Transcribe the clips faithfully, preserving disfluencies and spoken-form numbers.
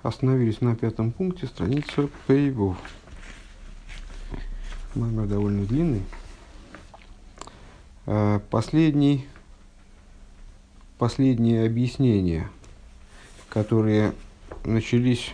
Остановились на пятом пункте, страница Пейвов. Маймер довольно длинный. Последний, последние объяснения, которые начались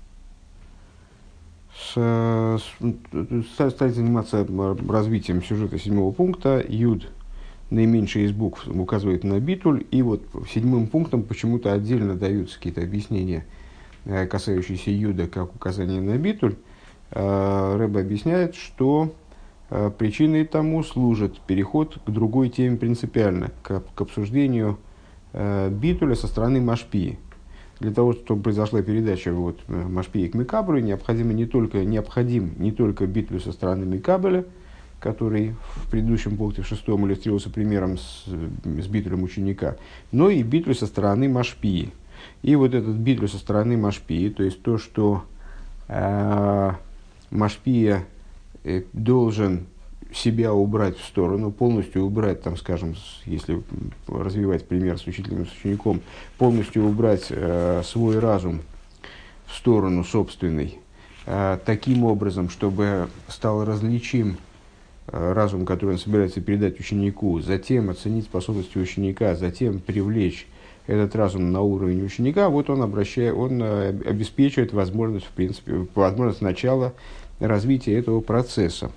с, с, стали заниматься развитием сюжета седьмого пункта. Юд, наименьший из букв, указывает на битуль, и вот седьмым пунктом почему-то отдельно даются какие-то объяснения, касающиеся юда, как указание на битуль. Рэбе объясняет, что причиной тому служит переход к другой теме принципиально, к, к обсуждению битуля со стороны Машпии. Для того, чтобы произошла передача вот, Машпии к Мекабелю, необходимо не только, необходим не только битуль со стороны Мекабеля, который в предыдущем пункте, в шестом, иллюстрировался примером с, с битулем ученика, но и битуль со стороны Машпии. И вот этот битуль со стороны Машпии, то есть то, что э, Машпия э, должен себя убрать в сторону, полностью убрать, там, скажем, с, если развивать пример с учителем и с учеником, полностью убрать э, свой разум в сторону собственной, э, таким образом, чтобы стал различим э, разум, который он собирается передать ученику, затем оценить способности ученика, затем привлечь этот разум на уровень ученика, вот он, обращает, он обеспечивает возможность, в принципе, возможность начала развития этого процесса.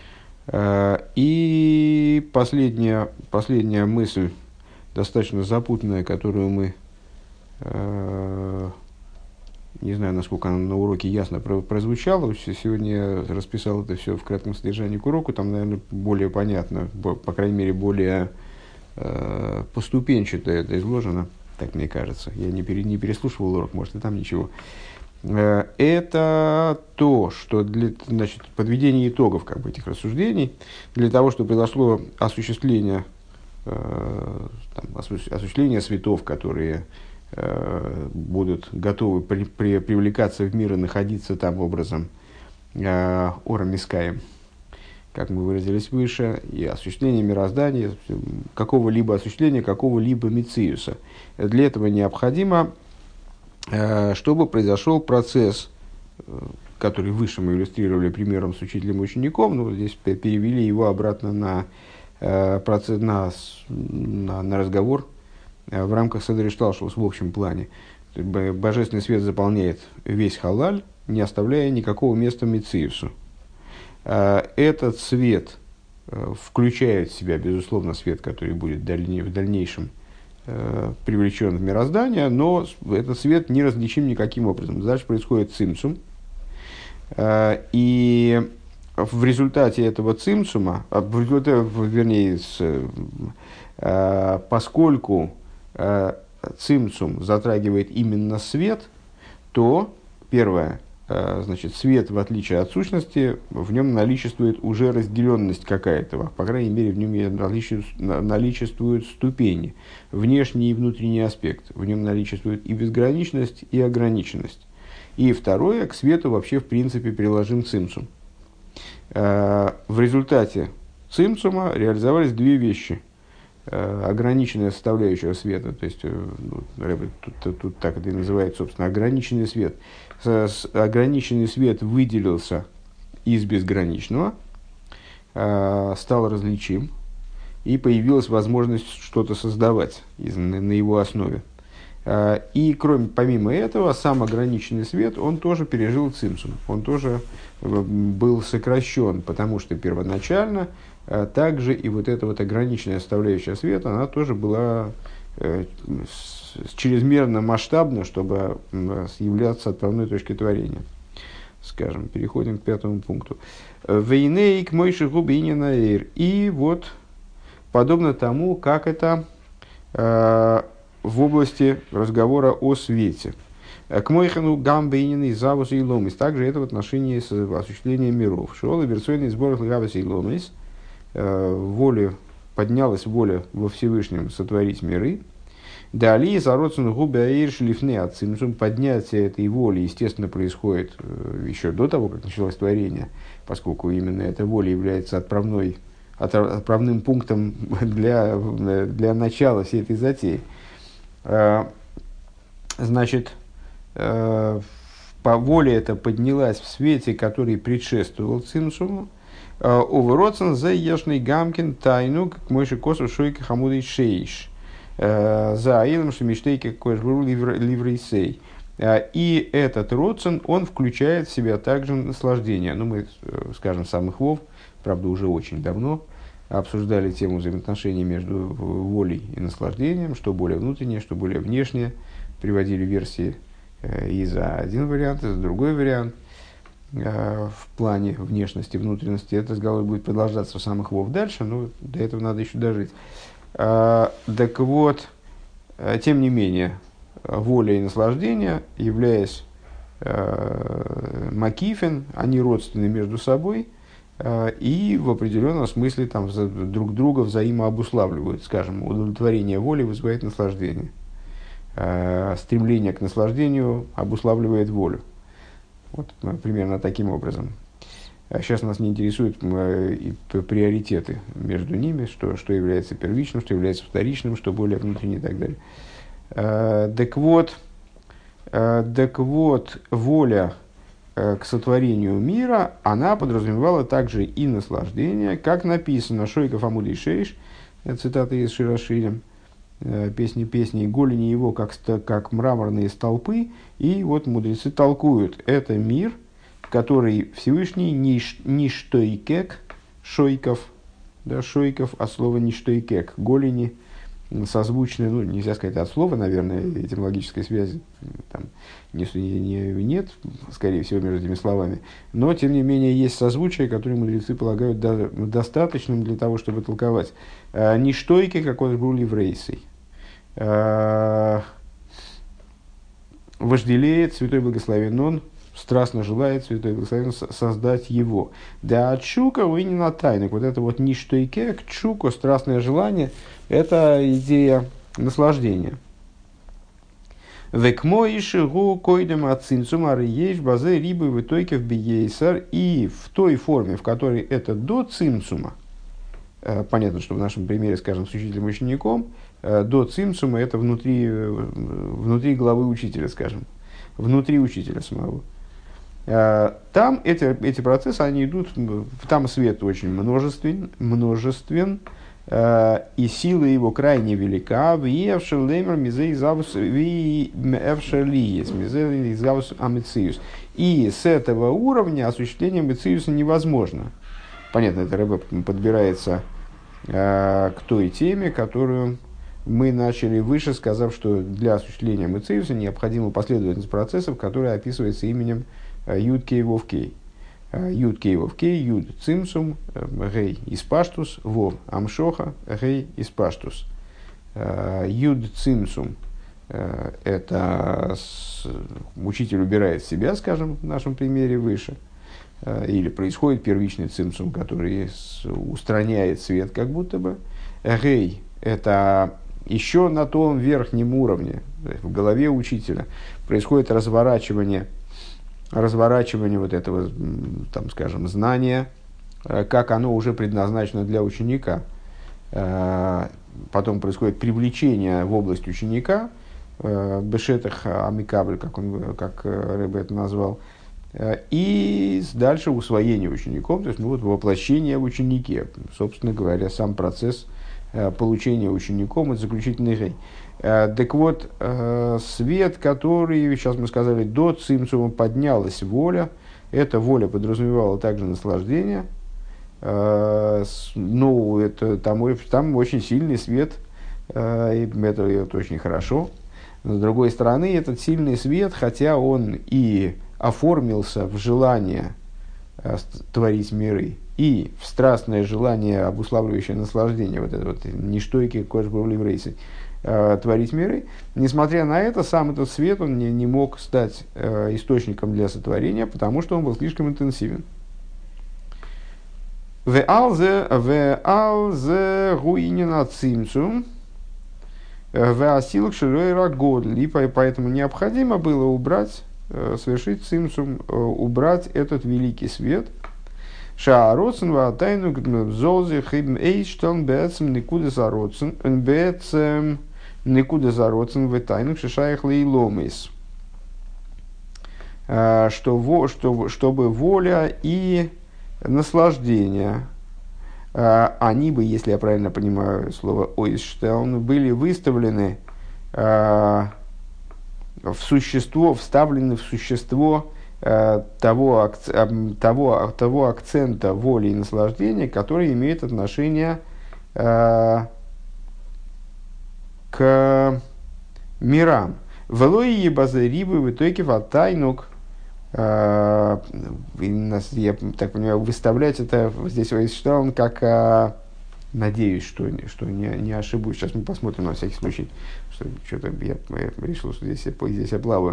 И последняя, последняя мысль, достаточно запутанная, которую мы, не знаю, насколько она на уроке ясно прозвучала, сегодня я расписал это все в кратком содержании к уроку, там, наверное, более понятно, по крайней мере, более поступенчато это изложено, так мне кажется. Я не, пере, не переслушивал урок, может, и там ничего. Это то, что для, значит, подведение итогов как бы, этих рассуждений, для того, чтобы произошло осуществление, э, там, осуществление светов, которые э, будут готовы при, при, привлекаться в мир и находиться там образом э, ором искаем, как мы выразились выше, и осуществление мироздания, какого-либо осуществления, какого-либо мециуса. Для этого необходимо, чтобы произошел процесс, который выше мы иллюстрировали примером с учителем и учеником, но здесь перевели его обратно на, процесс, на, на, на разговор в рамках Седер Шталшус в общем плане. Божественный свет заполняет весь халаль, не оставляя никакого места мециусу. Этот свет включает в себя, безусловно, свет, который будет в дальнейшем привлечен в мироздание, но этот свет не различим никаким образом. Дальше происходит цимсум. И в результате этого цимсума, вернее, поскольку цимсум затрагивает именно свет, то, первое, значит, свет, в отличие от сущности, в нем наличествует уже разделенность какая-то, по крайней мере, в нем наличествуют ступени, внешний и внутренний аспект, в нем наличествует и безграничность, и ограниченность. И второе, к свету вообще в принципе приложим цимсум. В результате цимсума реализовались две вещи. Ограниченная составляющая света, то есть, ну, тут, тут, тут так это и называется, собственно, ограниченный свет. Ограниченный свет выделился из безграничного, стал различим, и появилась возможность что-то создавать из, на, на его основе. И кроме, помимо этого, сам ограниченный свет, он тоже пережил цимсум, он тоже был сокращен, потому что первоначально также и вот эта вот ограниченная составляющая света, она тоже была э, с, чрезмерно масштабна, чтобы э, являться отправной точкой творения. Скажем, переходим к пятому пункту. Вейнейк мойши губинина эйр. И вот, подобно тому, как это э, в области разговора о свете. К мойхану гамбейнин и завус и ломис. Также это в отношении с осуществлением миров. Шола версойный сбор гавус и ломис. Воля, поднялась воля во Всевышнем сотворить миры. Далее зародцен губя эйр шлифне от цимсум. Поднятие этой воли, естественно, происходит еще до того, как началось творение, поскольку именно эта воля является отправной, отправным пунктом для, для начала всей этой затеи. Значит, э, по воле это поднялась в свете, который предшествовал цимсуму. Овероцен за ешный гамкин тайну, как мойши косу шойка хамудой шейш. За аилом шемиштейки кожбру ливрейсей. И этот роцен, он включает в себя также наслаждение. Ну, мы, скажем, самых вов, правда, уже очень давно обсуждали тему взаимоотношений между волей и наслаждением, что более внутреннее, что более внешнее. Приводили версии и за один вариант, и за другой вариант. В плане внешности, внутренности. Этот разговор будет продолжаться в самых вов дальше, но до этого надо еще дожить. Так вот, тем не менее, воля и наслаждение, являясь э, макифен, они родственны между собой э, и в определенном смысле там, за, друг друга взаимообуславливают. Скажем, удовлетворение воли вызывает наслаждение. Э, стремление к наслаждению обуславливает волю. Вот примерно таким образом. А сейчас нас не интересуют э, приоритеты между ними, что, что является первичным, что является вторичным, что более внутреннее и так далее. Uh, так вот, uh, так вот, воля uh, к сотворению мира, она подразумевала также и наслаждение, как написано «Шойков Амудей Шейш», цитата из Широширим, uh, песни песни, голени его как, как мраморные столпы, и вот мудрецы толкуют, это мир, который Всевышний ништойкек, шойков, да, шойков, от слова ништойкек, голени, созвучные, ну, нельзя сказать от слова, наверное, этимологической связи там не, не, нет, скорее всего, между этими словами, но, тем не менее, есть созвучие, которые мудрецы полагают до, достаточным для того, чтобы толковать. А, ништойки, как он был еврейсой. А, вожделеет, святой благословен он, страстно желает, святой благословен, создать его. Да от чука вы не на тайнах. Вот это вот ништойке, к чуку, страстное желание, это идея наслаждения. Век моиши гу койдем ацинцум арьеш базе рибы в итоге в биейсар. И в той форме, в которой это до цимцума, понятно, что в нашем примере, скажем, с учителем и учеником, до цимцума это внутри, внутри главы учителя, скажем, внутри учителя самого. Там эти, эти процессы, они идут, там свет очень множествен, множествен, и сила его крайне велика. И с этого уровня осуществление мециуса невозможно. Понятно, это Рэбе подбирается к той теме, которую мы начали выше, сказав, что для осуществления мециуса необходима последовательность процессов, которая описывается именем Юд Кей Вов Кей. Юд Кей Вов Кей, Юд Цимсум, Гей Испаштус, Вов Амшоха, Гей Испаштус. Юд Цимсум – это учитель убирает себя, скажем, в нашем примере выше, или происходит первичный цимсум, который устраняет свет, как будто бы. Гей – это еще на том верхнем уровне, в голове учителя, происходит разворачивание разворачивание вот этого, там, скажем, знания, как оно уже предназначено для ученика. Потом происходит привлечение в область ученика, бешетах амикабль, как, он, как Рэбе это назвал, и дальше усвоение учеником, то есть ну, вот, воплощение в ученике, собственно говоря, сам процесс получения учеником – это заключительный гей. Так вот, свет, который, сейчас мы сказали, до цимцума поднялась воля, эта воля подразумевала также наслаждение, ну, это, там, там очень сильный свет, и это, это очень хорошо. Но, с другой стороны, этот сильный свет, хотя он и оформился в желание творить миры, и в страстное желание, обуславливающее наслаждение, вот это вот ништойки кожбурливрейсы, творить миры. Несмотря на это, сам этот свет он не, не мог стать э, источником для сотворения, потому что он был слишком интенсивен. Веалзе гуинина цимцум веасилк широйра годли. Поэтому необходимо было убрать, совершить цимцум, убрать этот великий свет. Шаароцен ваатайну золзе хибм эйштон бэцем никуда зароцен бэцем никуда зароцен в тайну шишаях лейломис. что, во, что, чтобы воля и наслаждение, они бы, если я правильно понимаю слово «ойсштелн», были выставлены в существо, вставлены в существо того, того, того акцента воли и наслаждения, который имеет отношение к мирам. Велой ебазе рибы в итоге ватайнук. Я так понимаю, выставлять это здесь что он как, надеюсь, что, что не, не ошибусь. Сейчас мы посмотрим на всякий случай, что что-то я, я решил, что здесь, здесь я плаваю.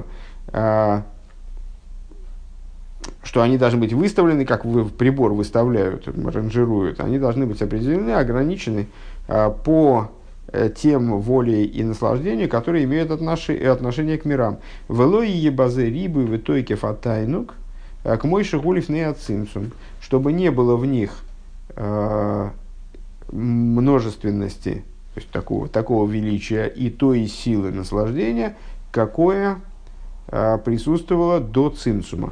Что они должны быть выставлены, как вы, прибор выставляют, ранжируют, они должны быть определены, ограничены по тем волей и наслаждению, которые имеют отношение, отношение к мирам. Велой ебазе рибы в итоге фатайнук к мой шагулев не ацимсум, чтобы не было в них э, множественности, то есть такого, такого величия и той силы наслаждения, какое э, присутствовало до цимсума.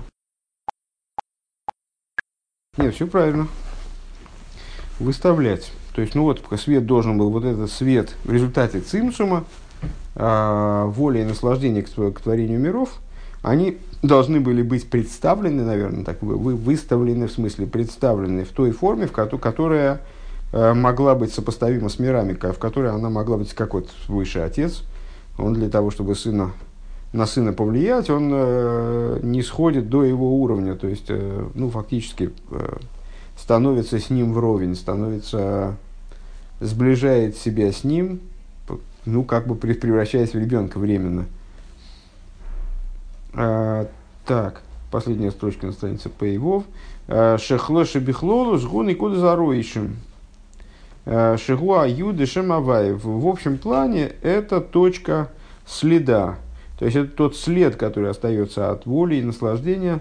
Нет, все правильно. Выставлять. То есть, ну вот, свет должен был, вот этот свет в результате цимсума, э, воля и наслаждение к, к творению миров, они должны были быть представлены, наверное, так, вы, выставлены, в смысле, представлены в той форме, в ко- которая э, могла быть сопоставима с мирами, в которой она могла быть, как вот высший отец. Он для того, чтобы сына, на сына повлиять, он э, не сходит до его уровня, то есть, э, ну, фактически... Э, становится с ним вровень, становится, сближает себя с ним, ну, как бы превращаясь в ребенка временно. А, так, последняя строчка на странице Пейвов. Шехло шебихлолу жгун и куда зароишим. Шегуа юды шемаваев. В общем плане это точка следа. То есть это тот след, который остается от воли и наслаждения.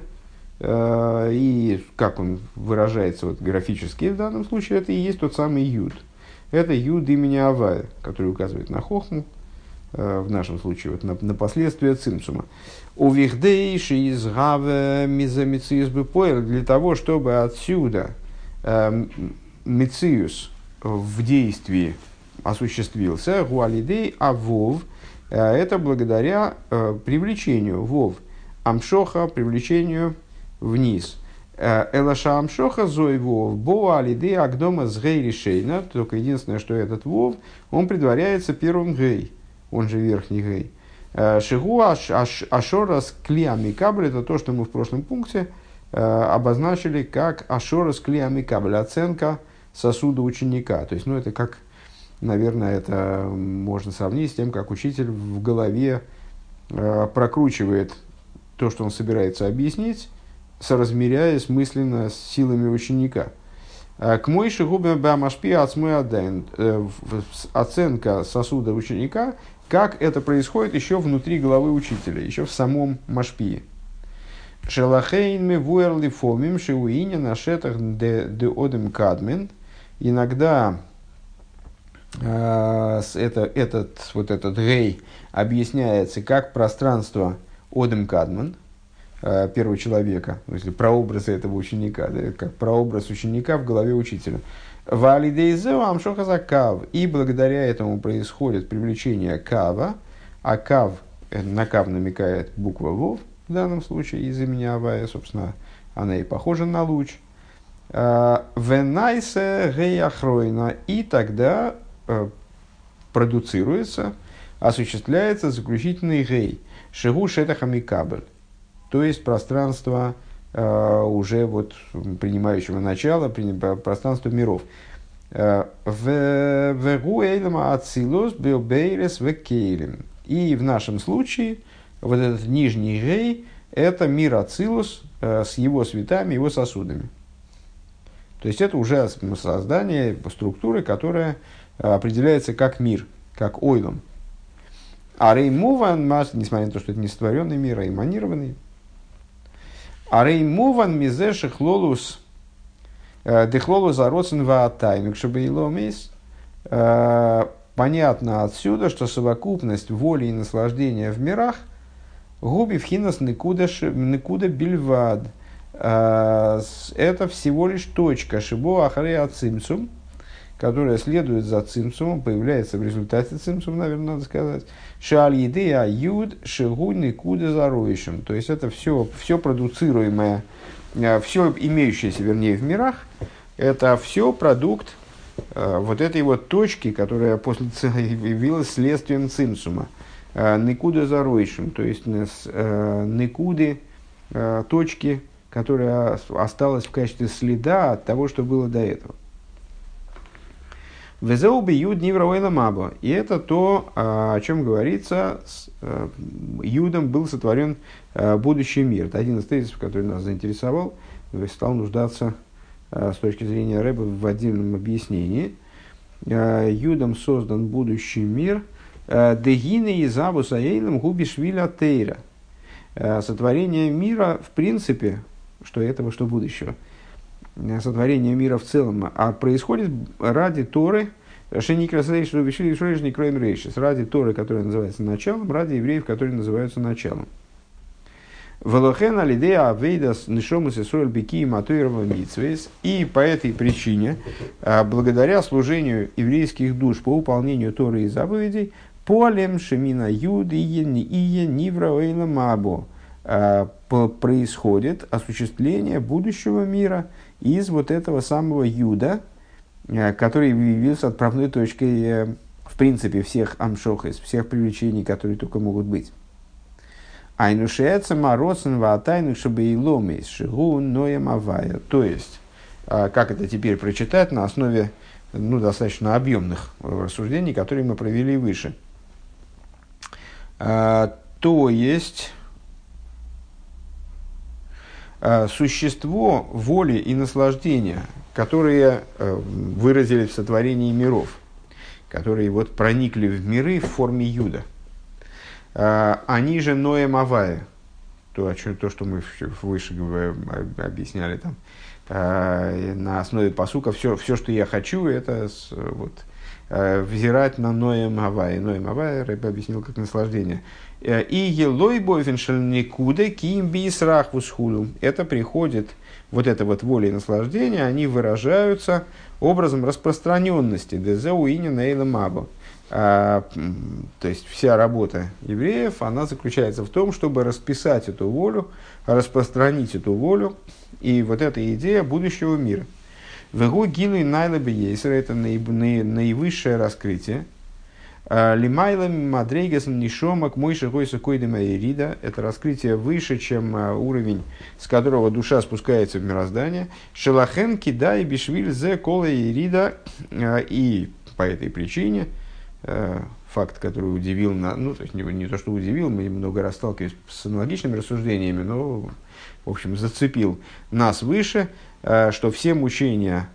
И как он выражается вот, графически в данном случае, это и есть тот самый юд. Это юд имени Авая, который указывает на хохму, в нашем случае вот, на, на последствия цимсума. У вихдейши из гаве мизамициус бепоэр, для того, чтобы отсюда э, мициус в действии осуществился, гуалидей авов, э, это благодаря э, привлечению вов амшоха, привлечению вниз. Элаша амшоха зой вов, боа алиды агдома с гей решейна. Только единственное, что этот вов, он предваряется первым гей, он же верхний гей. Шигу ашорас клиамикабль, это то, что мы в прошлом пункте обозначили как ашорас клиамикабль, оценка сосуда ученика. То есть, ну, это как, наверное, это можно сравнить с тем, как учитель в голове прокручивает то, что он собирается объяснить, соразмеряясь мысленно с силами ученика. К мойши губе бамашпи ацмой аден. Оценка сосуда ученика, как это происходит еще внутри головы учителя, еще в самом машпии. Шелахейн ми вуэрли фомим шеуиня на шетах де одем кадмен. Иногда э, это, этот, вот этот гей объясняется как пространство одем кадмен, первого человека, в смысле, прообраза этого ученика, да, как прообраз ученика в голове учителя. И благодаря этому происходит привлечение кава, а кав, на кав намекает буква вов, в данном случае из имени Авая, собственно, она и похожа на луч. Венайсе геяхройна, и тогда продуцируется, осуществляется заключительный гей, шигу шетахамикабель. То есть пространство э, уже вот, принимающего начала, пространство миров. И в нашем случае вот этот нижний гей – это мир Ацилус э, с его светами, его сосудами. То есть это уже создание структуры, которая определяется как мир, как ойлом. А реймуван, несмотря на то, что это не сотворенный мир, а эманированный, а реймуван мизеши хлолус дехлолус ароцен ваатайнук, чтобы иломис. Понятно отсюда, что совокупность воли и наслаждения в мирах Губи вхинас никуда бильвад. Это всего лишь точка шибо ахарея цимсум, которая следует за цимсумом, появляется в результате цимсума, наверное, надо сказать. Шаль еды а юд шигу никуда зароишем. То есть это все, все продуцируемое, все имеющееся, вернее, в мирах, это все продукт вот этой вот точки, которая после явилась следствием цимсума. Никуда зароишем, то есть никуды, точки, которая осталась в качестве следа от того, что было до этого. Везеуби юд нивра ойла мабо. И это то, о чем говорится, с юдом был сотворен будущий мир. Это один из тезисов, который нас заинтересовал, стал нуждаться с точки зрения Рэба в отдельном объяснении. Юдом создан будущий мир. Дегины и забуса эйлем губишвиля тейра. Сотворение мира, в принципе, что этого, что будущего, сотворение мира в целом, а происходит ради Торы, ради Торы, которая называется началом, ради евреев, которые называются началом. И по этой причине, благодаря служению еврейских душ по выполнению Торы и заповедей, полем шемина юд ие нивра ойла мабо, происходит осуществление будущего мира из вот этого самого юда, который явился отправной точкой в принципе всех амшохес, всех привлечений, которые только могут быть. Айнушеца мороцен ваатайну шабеиломис шигу ноем авая. То есть, как это теперь прочитать на основе ну, достаточно объемных рассуждений, которые мы провели выше. То есть, существо воли и наслаждения, которые выразились в сотворении миров, которые вот проникли в миры в форме юда, они же ноем авая, то, то, что мы выше объясняли там, на основе пасука, все, все, что я хочу, это вот, взирать на ноем авая. Ноем авая Рэбе объяснил как наслаждение. И елой бойфеншель никуда ким бисрах вусхулу. Это приходит, вот это вот воля и наслаждение, они выражаются образом распространенности. Дезеу иня нейла мабо. То есть вся работа евреев, она заключается в том, чтобы расписать эту волю, распространить эту волю, и вот эта идея будущего мира. Вегу гилу и найлабе ейсер, это наивысшее раскрытие. Лимайлам мадрейгасом нишомак мойши гойса койдема ирида. Это раскрытие выше, чем уровень, с которого душа спускается в мироздание. Шелахен кидай бишвиль зе кола ирида. И по этой причине, факт, который удивил, ну, то есть не, не то, что удивил, мы много раз сталкивались с аналогичными рассуждениями, но, в общем, зацепил нас выше, что все мучения,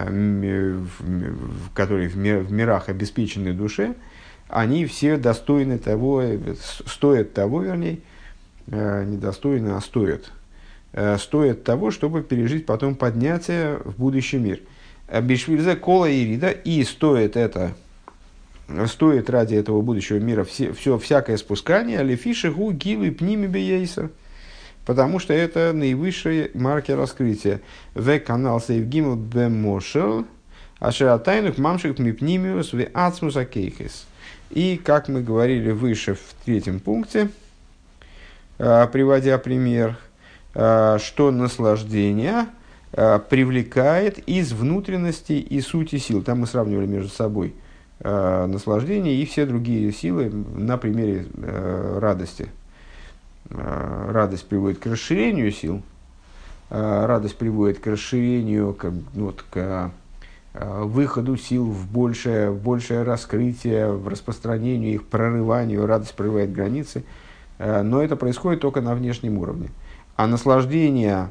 которые в мирах обеспечены душе, они все достойны того, стоят того, вернее, не достойны, а стоят, стоят того, чтобы пережить потом поднятие в будущий мир. Бишвильзе кола ирида, и стоит это, стоит ради этого будущего мира все, все всякое спускание, алифиши гу гилы пними бейсер, потому что это наивысший маркер раскрытия. В канал Сейвгимл Бемошел, Ашератайнук Мамшик Мипнимиус в Ацмус Акейхес. И, как мы говорили выше в третьем пункте, приводя пример, что наслаждение привлекает из внутренности и сути сил. Там мы сравнивали между собой наслаждение и все другие силы на примере радости. Радость приводит к расширению сил, радость приводит к расширению, к, вот, к выходу сил в большее, в большее раскрытие, в распространению их, прорыванию, радость прорывает границы, но это происходит только на внешнем уровне. А наслаждение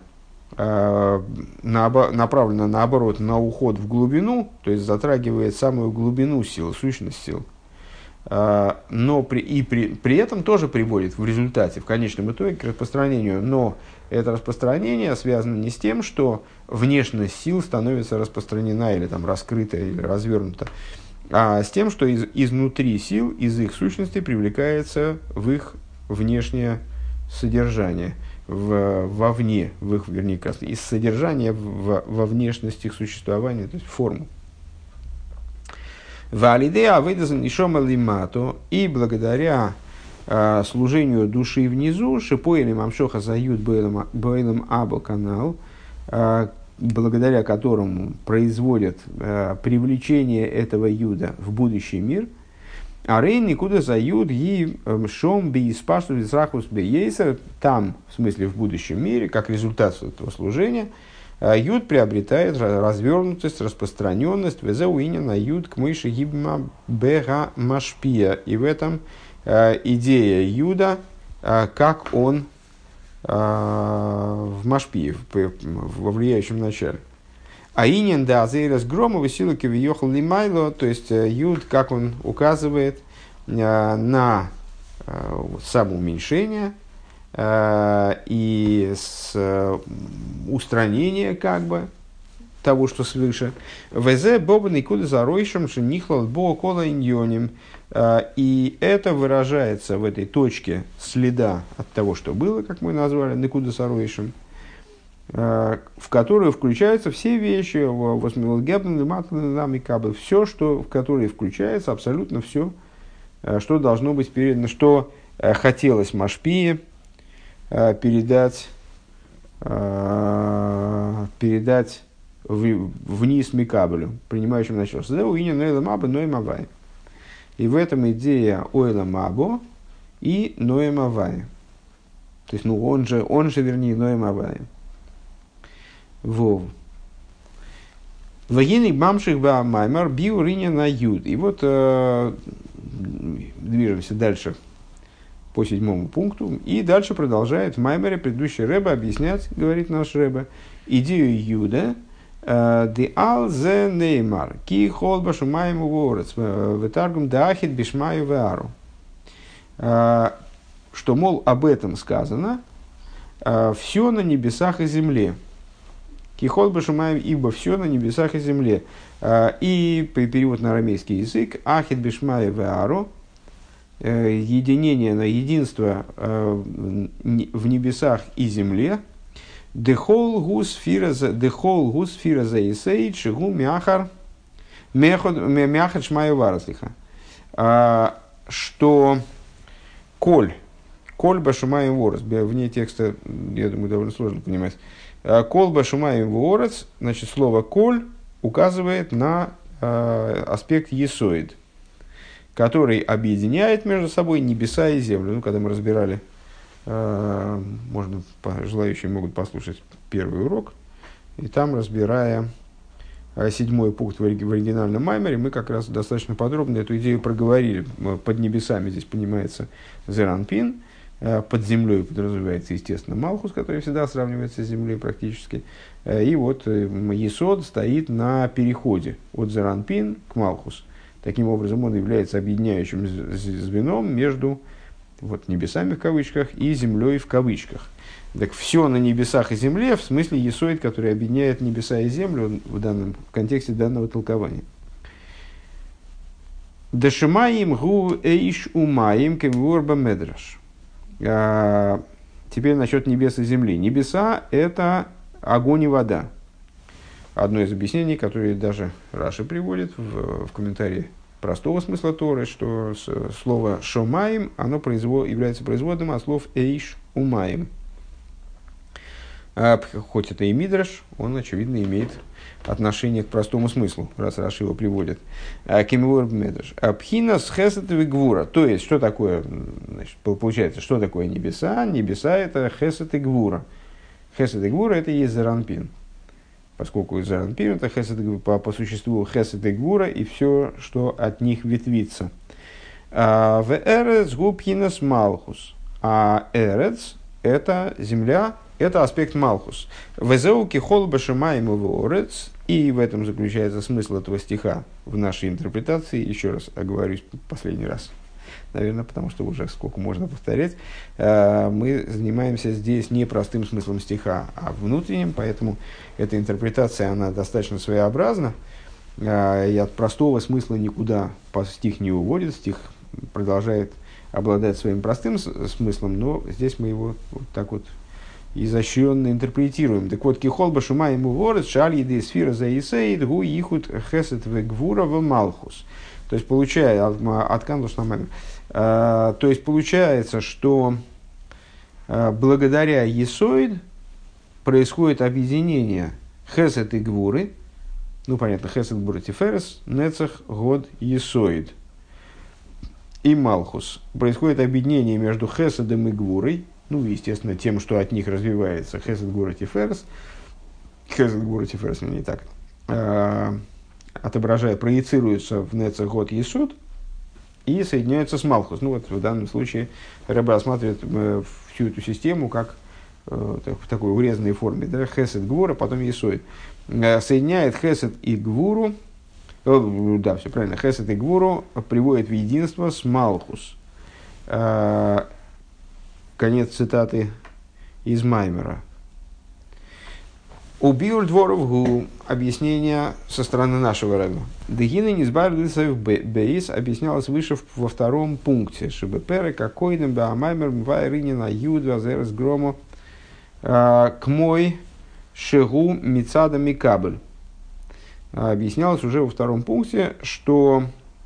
направлено, наоборот, на уход в глубину, то есть затрагивает самую глубину сил, сущность сил, но при, и при, при этом тоже приводит в результате, в конечном итоге, к распространению. Но это распространение связано не с тем, что внешность сил становится распространена или там, раскрыта или развернута, а с тем, что из, изнутри сил, из их сущности привлекается в их внешнее содержания в, вовне, в их, вернее, из содержания в, во внешность их существования, то есть форму. Валидея выдазан ишома лимато, и благодаря э, служению души внизу, шипоэлем амшоха зают боэлем або канал, э, благодаря которому производят э, привлечение этого юда в будущий мир, а рейн никуда зают и шом би испашту висрахус бейсер, там, в смысле в будущем мире, как результат этого служения, юд приобретает развернутость, распространенность, везеуиня на юд к мыши гибма бега машпия. И в этом э, идея юда, э, как он э, в машпии, в, во влияющем начале. А инин да азейрас громовы силы кивиехал лимайло, то есть э, юд, как он указывает э, на э, самоуменьшение, и с устранения как бы того, что свыше. Везе бобный куда за ройшем шенихлал бо кола иньоним. И это выражается в этой точке следа от того, что было, как мы назвали, никуда за ройшем, в которую включаются все вещи, все, что, в которые включается абсолютно все, что должно быть передано, что хотелось Машпии передать, передать вниз Микабелю, принимающему начало. И в этом идея Ойла Мабо и Ноэм Авай. То есть, ну, он же, он же, вернее, Ноэм Авай. Вов. Вагины мамших ба маймар биу риня на юд. И вот э, движемся дальше по седьмому пункту. И дальше продолжает в Маймере предыдущий Ребе объяснять, говорит наш Ребе, идею Юда. Ди ал зе неймар, ки холба шумаему ворец, ветаргум дахит бишмаю веару. Что, мол, об этом сказано, все на небесах и земле. Ки холба шумаем, ибо все на небесах и земле. И перевод на арамейский язык, ахит бишмаю веару, единение на единство в небесах и земле. Дехол гус фираза исейд шигу мяхар мяхар шмаю вараслиха. Что коль, коль башумаем ворос, вне текста, я думаю, довольно сложно понимать. Коль башумаем ворос, значит, слово коль указывает на аспект есоид, который объединяет между собой небеса и землю. Ну, когда мы разбирали, э, можно, желающие могут послушать первый урок, и там, разбирая э, седьмой пункт в оригинальном Маймере, мы как раз достаточно подробно эту идею проговорили. Под небесами здесь понимается Зеранпин, э, под землей подразумевается, естественно, Малхус, который всегда сравнивается с землей практически. Э, и вот э, Есод стоит на переходе от Зеранпин к Малхус. Таким образом, он является объединяющим звеном между вот, небесами в кавычках и землей в кавычках. Так все на небесах и земле, в смысле есоид, который объединяет небеса и землю в, данном, в контексте данного толкования. Дашимаим гу эйш умаим кемворба медраш. Теперь насчет небес и земли. Небеса – это огонь и вода. Одно из объяснений, которое даже Раши приводит в, в комментарии простого смысла Торы, что слово «шомаим» оно производ, является производным от слов «эйш умаим». А, хоть это и мидраш, он, очевидно, имеет отношение к простому смыслу, раз Раши его приводит. Кемиор медраш. Пхинас хесед вегвура. То есть, что такое, значит, получается, что такое небеса? Небеса – это хесед и гвура. Хесед и гвура – это и есть Зеранпин. Поскольку Зеранпин это хесед, по, по существу хесед и гвура и все, что от них ветвится. В эрец губхинас малхус. А эрец это земля, это аспект малхус. Везеу кихол башимаем ворец. И в этом заключается смысл этого стиха в нашей интерпретации. Еще раз оговорюсь последний раз. Наверное, потому что уже сколько можно повторять, мы занимаемся здесь не простым смыслом стиха, а внутренним, поэтому эта интерпретация, она достаточно своеобразна, и от простого смысла никуда стих не уводит, стих продолжает обладает своим простым смыслом, но здесь мы его вот так вот изощренно интерпретируем. Так вот, кихолба шума ему ворот, шаль еды сфера за исейд, гу ихут хесет вегвура в малхус. То есть, получая, от кандуш на мамер, то есть, получается, что благодаря есоид происходит объединение хесет и гвуры, ну, понятно, хесет гвура тиферес, нецах год есоид и малхус. Происходит объединение между хеседом и гвурой, ну, естественно, тем, что от них развивается хесед гвура тиферес, хесед гвура тиферес, не так, э, отображая, проецируется в нецах год есуд и соединяется с малхус. Ну, вот в данном случае Ребе рассматривает э, всю эту систему как э, так, в такой урезанной форме, да, хесед гвура, потом есуд. Э, соединяет хесед и гвуру, э, да, все правильно, хесед и гвуру приводит в единство с малхус. Э, Конец цитаты из Маймера. Убил дворов гу. Объяснение со стороны нашего рэба. Дегины не сбавился бейс объяснялось выше во втором пункте. Чтобы перы какой-то баамаймер мвайринина юд вазерс громо к мой шегу мицада микабль. Объяснялось уже во втором пункте, что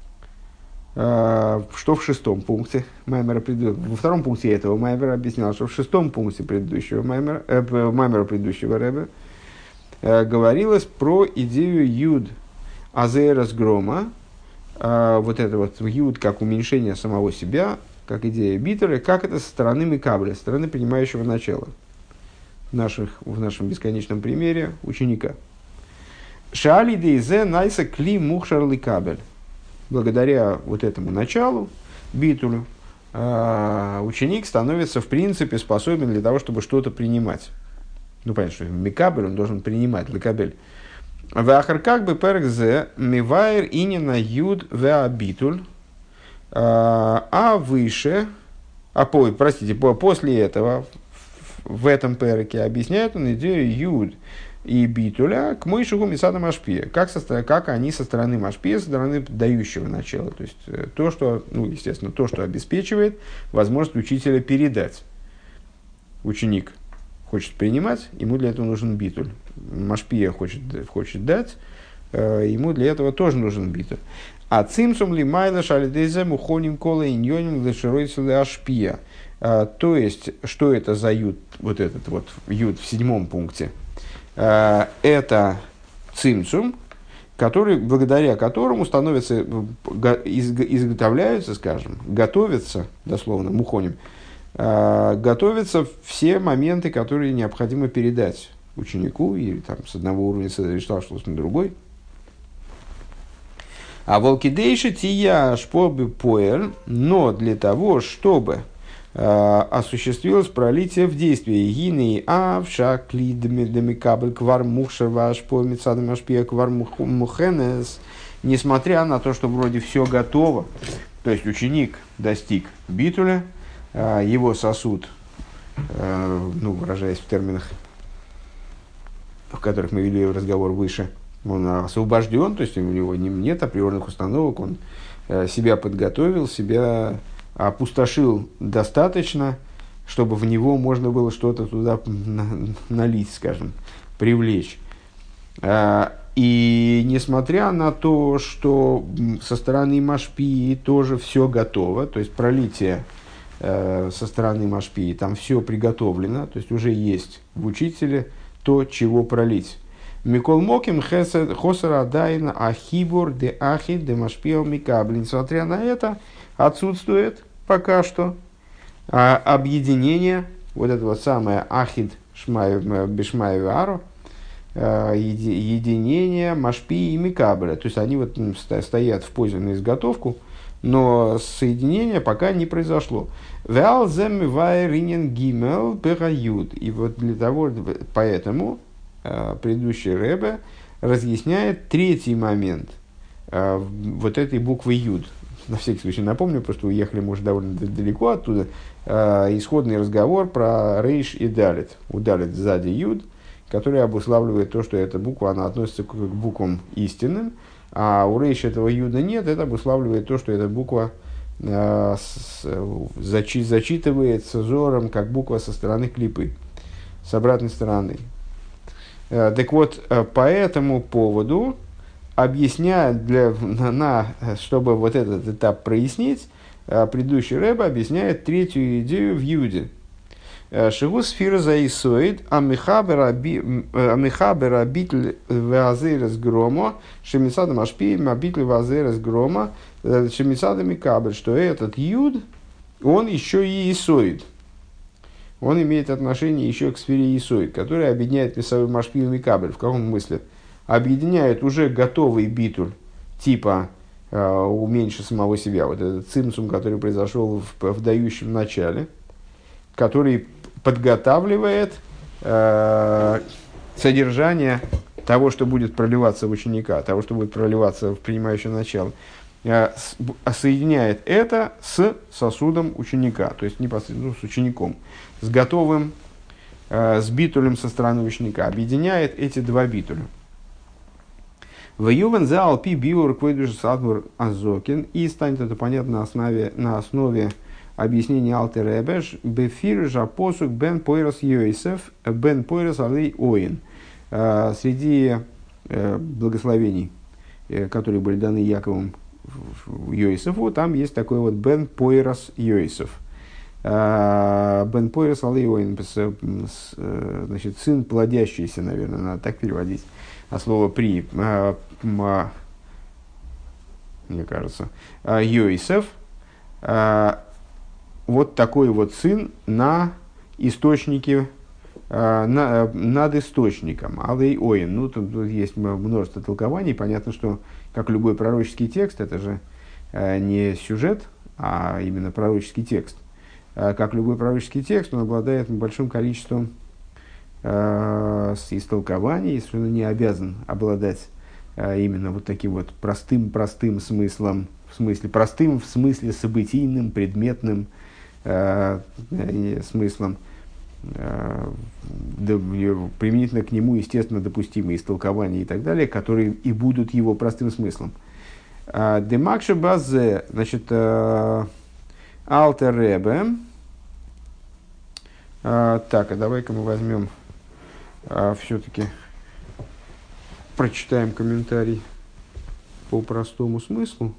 что в шестом пункте Маймера предыдущего. Во втором пункте этого Маймера объяснял, что в шестом пункте предыдущего Маймера, э, Маймера предыдущего Ребе э, говорилось про идею юд азерас грома, э, вот это вот юд как уменьшение самого себя, как идея битера, как это со стороны микабля, со стороны принимающего начала. В, наших, в нашем бесконечном примере ученика. Шаали дейзе найса кли мухшар ликабель. Благодаря вот этому началу, битулю, ученик становится в принципе способен для того, чтобы что-то принимать. Ну, понятно, что микабель он должен принимать, ликабель. Вахар как бы перкзе мивайр инина юд веа битуль, а выше, а по, простите, после этого, в этом перке объясняет он идею юд и битуля к мойшигу мисада машпия, как, со, как они со стороны машпия, со стороны дающего начала. То есть, то, что, ну, естественно, то, что обеспечивает возможность учителя передать. Ученик хочет принимать, ему для этого нужен битуль. Машпия хочет, хочет дать, ему для этого тоже нужен битуль. А цимсум ли майла шалидезе мухоним кола иньоним лешеройцеле ашпия. То есть, что это за юд, вот этот вот юд в седьмом пункте? Это цимцум, который, благодаря которому становятся, изготовляются, скажем, готовятся, дословно, мухоним, готовятся все моменты, которые необходимо передать ученику, или там, с одного уровня Седришталшлус на другой. А волкидейши тия шпобы поэр, но для того, чтобы осуществилось пролитие в действии. Гиней авша клидами демикабль квар мухшер ваш по мецадам ашпия квар мухенес. Несмотря на то, что вроде все готово, то есть ученик достиг битуля, его сосуд, ну, выражаясь в терминах, в которых мы вели разговор выше, он освобожден, то есть у него нет априорных установок, он себя подготовил, себя опустошил достаточно, чтобы в него можно было что-то туда налить, скажем, привлечь. И несмотря на то, что со стороны Машпии тоже все готово, то есть пролитие со стороны Машпии, там все приготовлено, то есть уже есть в учителе то, чего пролить. Микол Моким Хосара Дайна Ахибур де Ахид де Машпио Микаблин. Несмотря на это, отсутствует пока что а, объединение, вот это вот самое Ахид Бешмаю Ару, единение Машпи и Микабля. То есть они вот стоят в позе на изготовку, но соединение пока не произошло. И вот для того, поэтому предыдущий Ребе разъясняет третий момент вот этой буквы Юд. На всякий случай напомню, потому что уехали мы уже довольно далеко оттуда. Исходный разговор про Рейш и Далит. У Далит сзади Юд, который обуславливает то, что эта буква она относится к буквам истинным, а у Рейш этого Юда нет, это обуславливает то, что эта буква э, с, зачи, зачитывается зором, как буква со стороны клипы, с обратной стороны. Э, так вот, э, по этому поводу объясняет, для, на, на, чтобы вот этот этап прояснить, э, предыдущий рэбе объясняет третью идею в Юде. Шигу сфира заисоид, амихабера битль вазерес грома, шемисадам ашпием, битль вазерес грома, шемисадами кабель, что этот Юд, он еще и исоид. Он имеет отношение еще к сфере исоид, которая объединяет Мисавы Машпием и Кабель. В каком смысле? Объединяет уже готовый битуль, типа э, уменьши самого себя, вот этот цимсум, который произошел в, в дающем начале, который подготавливает э, содержание того, что будет проливаться в ученика, того, что будет проливаться в принимающее начало, э, с, соединяет это с сосудом ученика, то есть непосредственно ну, с учеником, с готовым, э, с битулем со стороны ученика, объединяет эти два битуля. В Ювен за Алпи Биур Квейдуш Садмур Азокин, и станет это понятно на основе, на основе объяснение Алтер Ребе, бефир жапосук бен пойрос Йосеф, бен пойрос алей оин. Среди благословений, которые были даны Яковом Йосефу, там есть такой вот бен пойрос Йосеф. Бен пойрос алей оин, значит, сын плодящийся, наверное, надо так переводить. А слово при, мне кажется, Йосеф, вот такой вот сын на источнике, э, на, над источником. Алей Оин. Ну, тут, тут есть множество толкований. Понятно, что, как любой пророческий текст, это же э, не сюжет, а именно пророческий текст. Э, как любой пророческий текст, он обладает большим количеством э, истолкований, если он не обязан обладать э, именно вот таким вот простым-простым смыслом, в смысле простым, в смысле событийным, предметным, Э, смыслом, э, да, применительно к нему, естественно, допустимые истолкования и так далее, которые и будут его простым смыслом. Демакши базе, значит, Алтер Ребе. Так, а давай-ка мы возьмем, все-таки прочитаем комментарий по простому смыслу.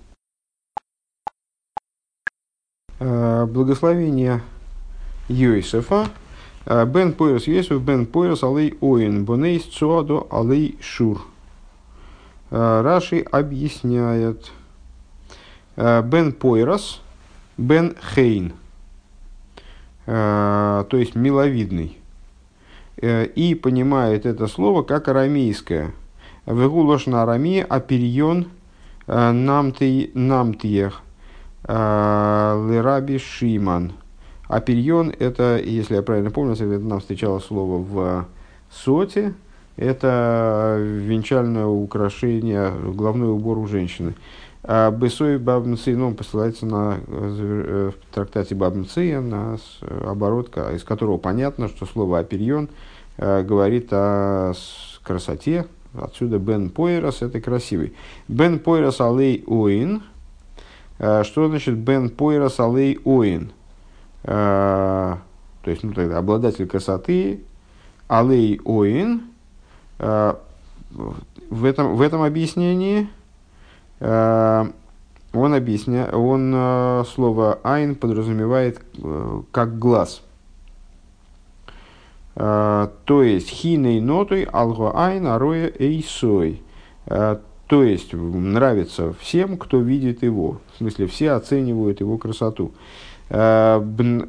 Благословение Йосефа. Бен Пойрос Йосеф, Бен Пойрос алей оин, бонейс цуадо алей шур. Раши объясняет. Бен Пойрос, Бен Хейн, то есть миловидный. И понимает это слово как арамейское. Вегулош на арамии аперион намтиех. Лераби Шиман. Аперион – это, если я правильно помню, это нам встречалось слово в соте, это венчальное украшение, головной убор у женщины. А Бесой Бабнцы, ну, посылается на, в трактате Бабнцы, на оборот, из которого понятно, что слово аперион говорит о красоте. Отсюда Бен Пойрос – это красивый. Бен Пойрос алей оин. Что значит Бен Пойрос алей оин? То есть, ну тогда обладатель красоты алей оин. В этом, в этом объяснении он объясняет, он слово айн подразумевает как глаз. То есть хиней нотой алго айн ароя эйсой. То есть, нравится всем, кто видит его. В смысле, все оценивают его красоту. Так.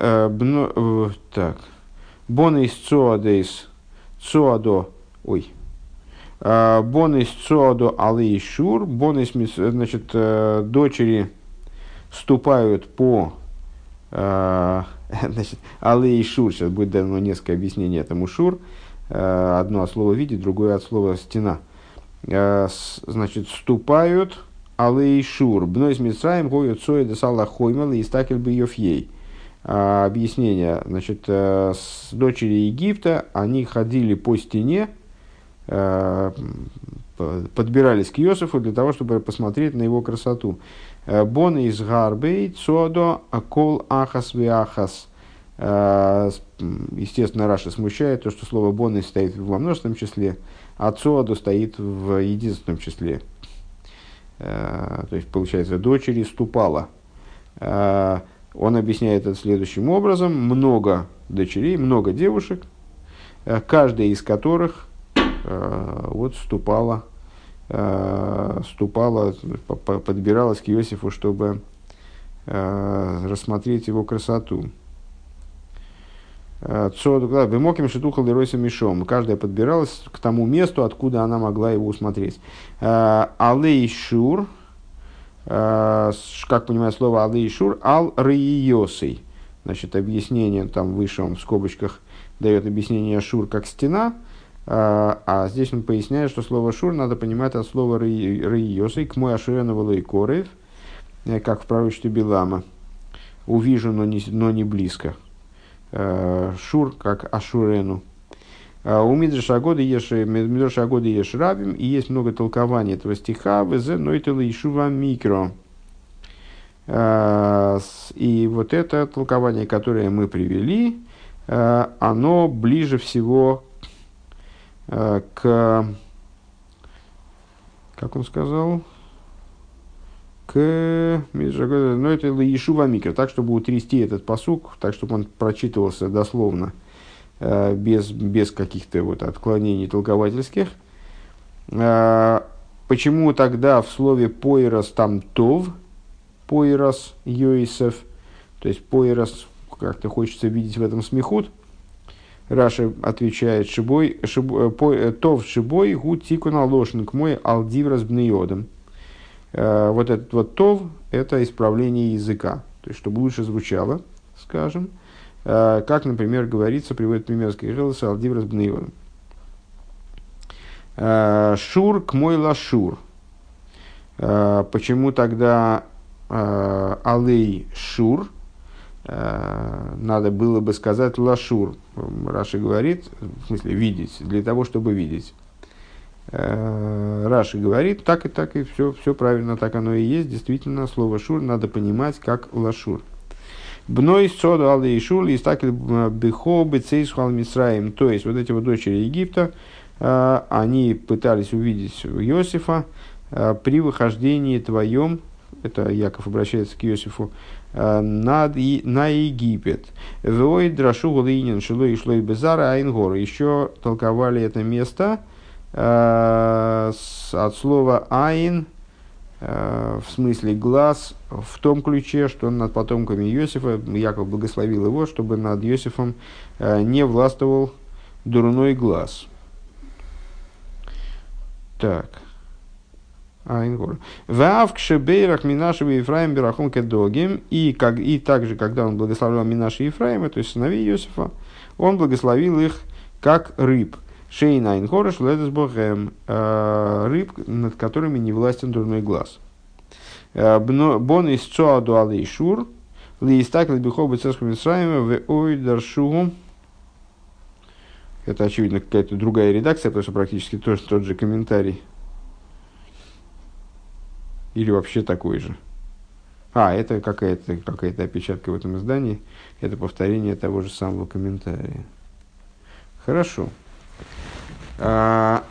Бонейс цоадейс цоадо. Ой. Бонейс цоадо алейшур. Бонейс, значит, дочери ступают по... Значит, алейшур. Сейчас будет дано несколько объяснений этому шур. Одно от слова видеть, другое от слова стена. Значит, ступают алейшур. Бной с Мицраем гоют соя де салла хоймал и стакель бы йофьей. Объяснение. Значит, с дочери Египта они ходили по стене, по подбирались к Йосифу для того, чтобы посмотреть на его красоту. Бон из гарбей цодо акол ахас виахас. Естественно, Раша смущает то, что слово бон стоит во множественном числе, а цодо стоит в единственном числе. То есть, получается, дочери ступала. Он объясняет это следующим образом. Много дочерей, много девушек, каждая из которых вот ступала, ступала, подбиралась к Иосифу, чтобы рассмотреть его красоту. Бемоким шитухал леройса мишом. Каждая подбиралась к тому месту, откуда она могла его усмотреть. Алей шур, как понимаю слово алей шур, ал рейосей. Значит, объяснение там выше, он в скобочках дает объяснение шур как стена, а здесь он поясняет, что слово шур надо понимать от слова рейосей, к мой аширену корев, как в пророчестве Билама. Увижу, но не, но не близко. Шур, как Ашурену. У Мидраша Агоды ешь рабим, и есть много толкований этого стиха, везе нойтела ишува микро. И вот это толкование, которое мы привели, оно ближе всего к, как он сказал, к но это Ешува Микро, так, чтобы утрясти этот пасук, так, чтобы он прочитывался дословно, без, без каких-то вот отклонений толковательских. Почему тогда в слове «поирос» там «тов», «поирос» Йосеф, то есть «поирос» как-то хочется видеть в этом смехут? Раша отвечает: «Шибой, шибой, по, «тов шибой гу тикуна лошнг мой алдиврас бнеодом». Вот этот вот «тов» – это исправление языка, то есть, чтобы лучше звучало, скажем, как, например, говорится, приводит пример Скирилса «Алдиврас бнеодом». «Шур к мой лашур». Почему тогда «алей шур»? Надо было бы сказать «лашур». Раши говорит, в смысле видеть, для того, чтобы видеть. Раши говорит, так и так, и все, все правильно, так оно и есть. Действительно, слово «шур» надо понимать как «лашур». «Бной соду алей шур, истакель бихо бецейсхал мисраим». То есть, вот эти вот дочери Египта, они пытались увидеть Иосифа при выхождении твоем, это Яков обращается к Иосифу, над, на Египет. «Вой драшу гулинин шило и шло и безара айнгор». Еще толковали это место от слова «айн», в смысле «глаз», в том ключе, что над потомками Иосифа, Яков благословил его, чтобы над Иосифом не властвовал дурной глаз. Так. «Ваав кшебейрах Минашева Ефраим берахом кедогим». И, как, и также, когда он благословлял Минаша и Ефраима, то есть сыновей Иосифа, он благословил их как рыб. Шейна инхореш ледес богем, рыб, над которыми не властен дурной глаз. Бон из цоаду алейшур, ли истакл бихобы царского Исраима в ойдаршугу. Это, очевидно, какая-то другая редакция, потому что практически тоже тот же комментарий. Или вообще такой же. А, это какая-то, какая-то опечатка в этом издании. Это повторение того же самого комментария. Хорошо. А...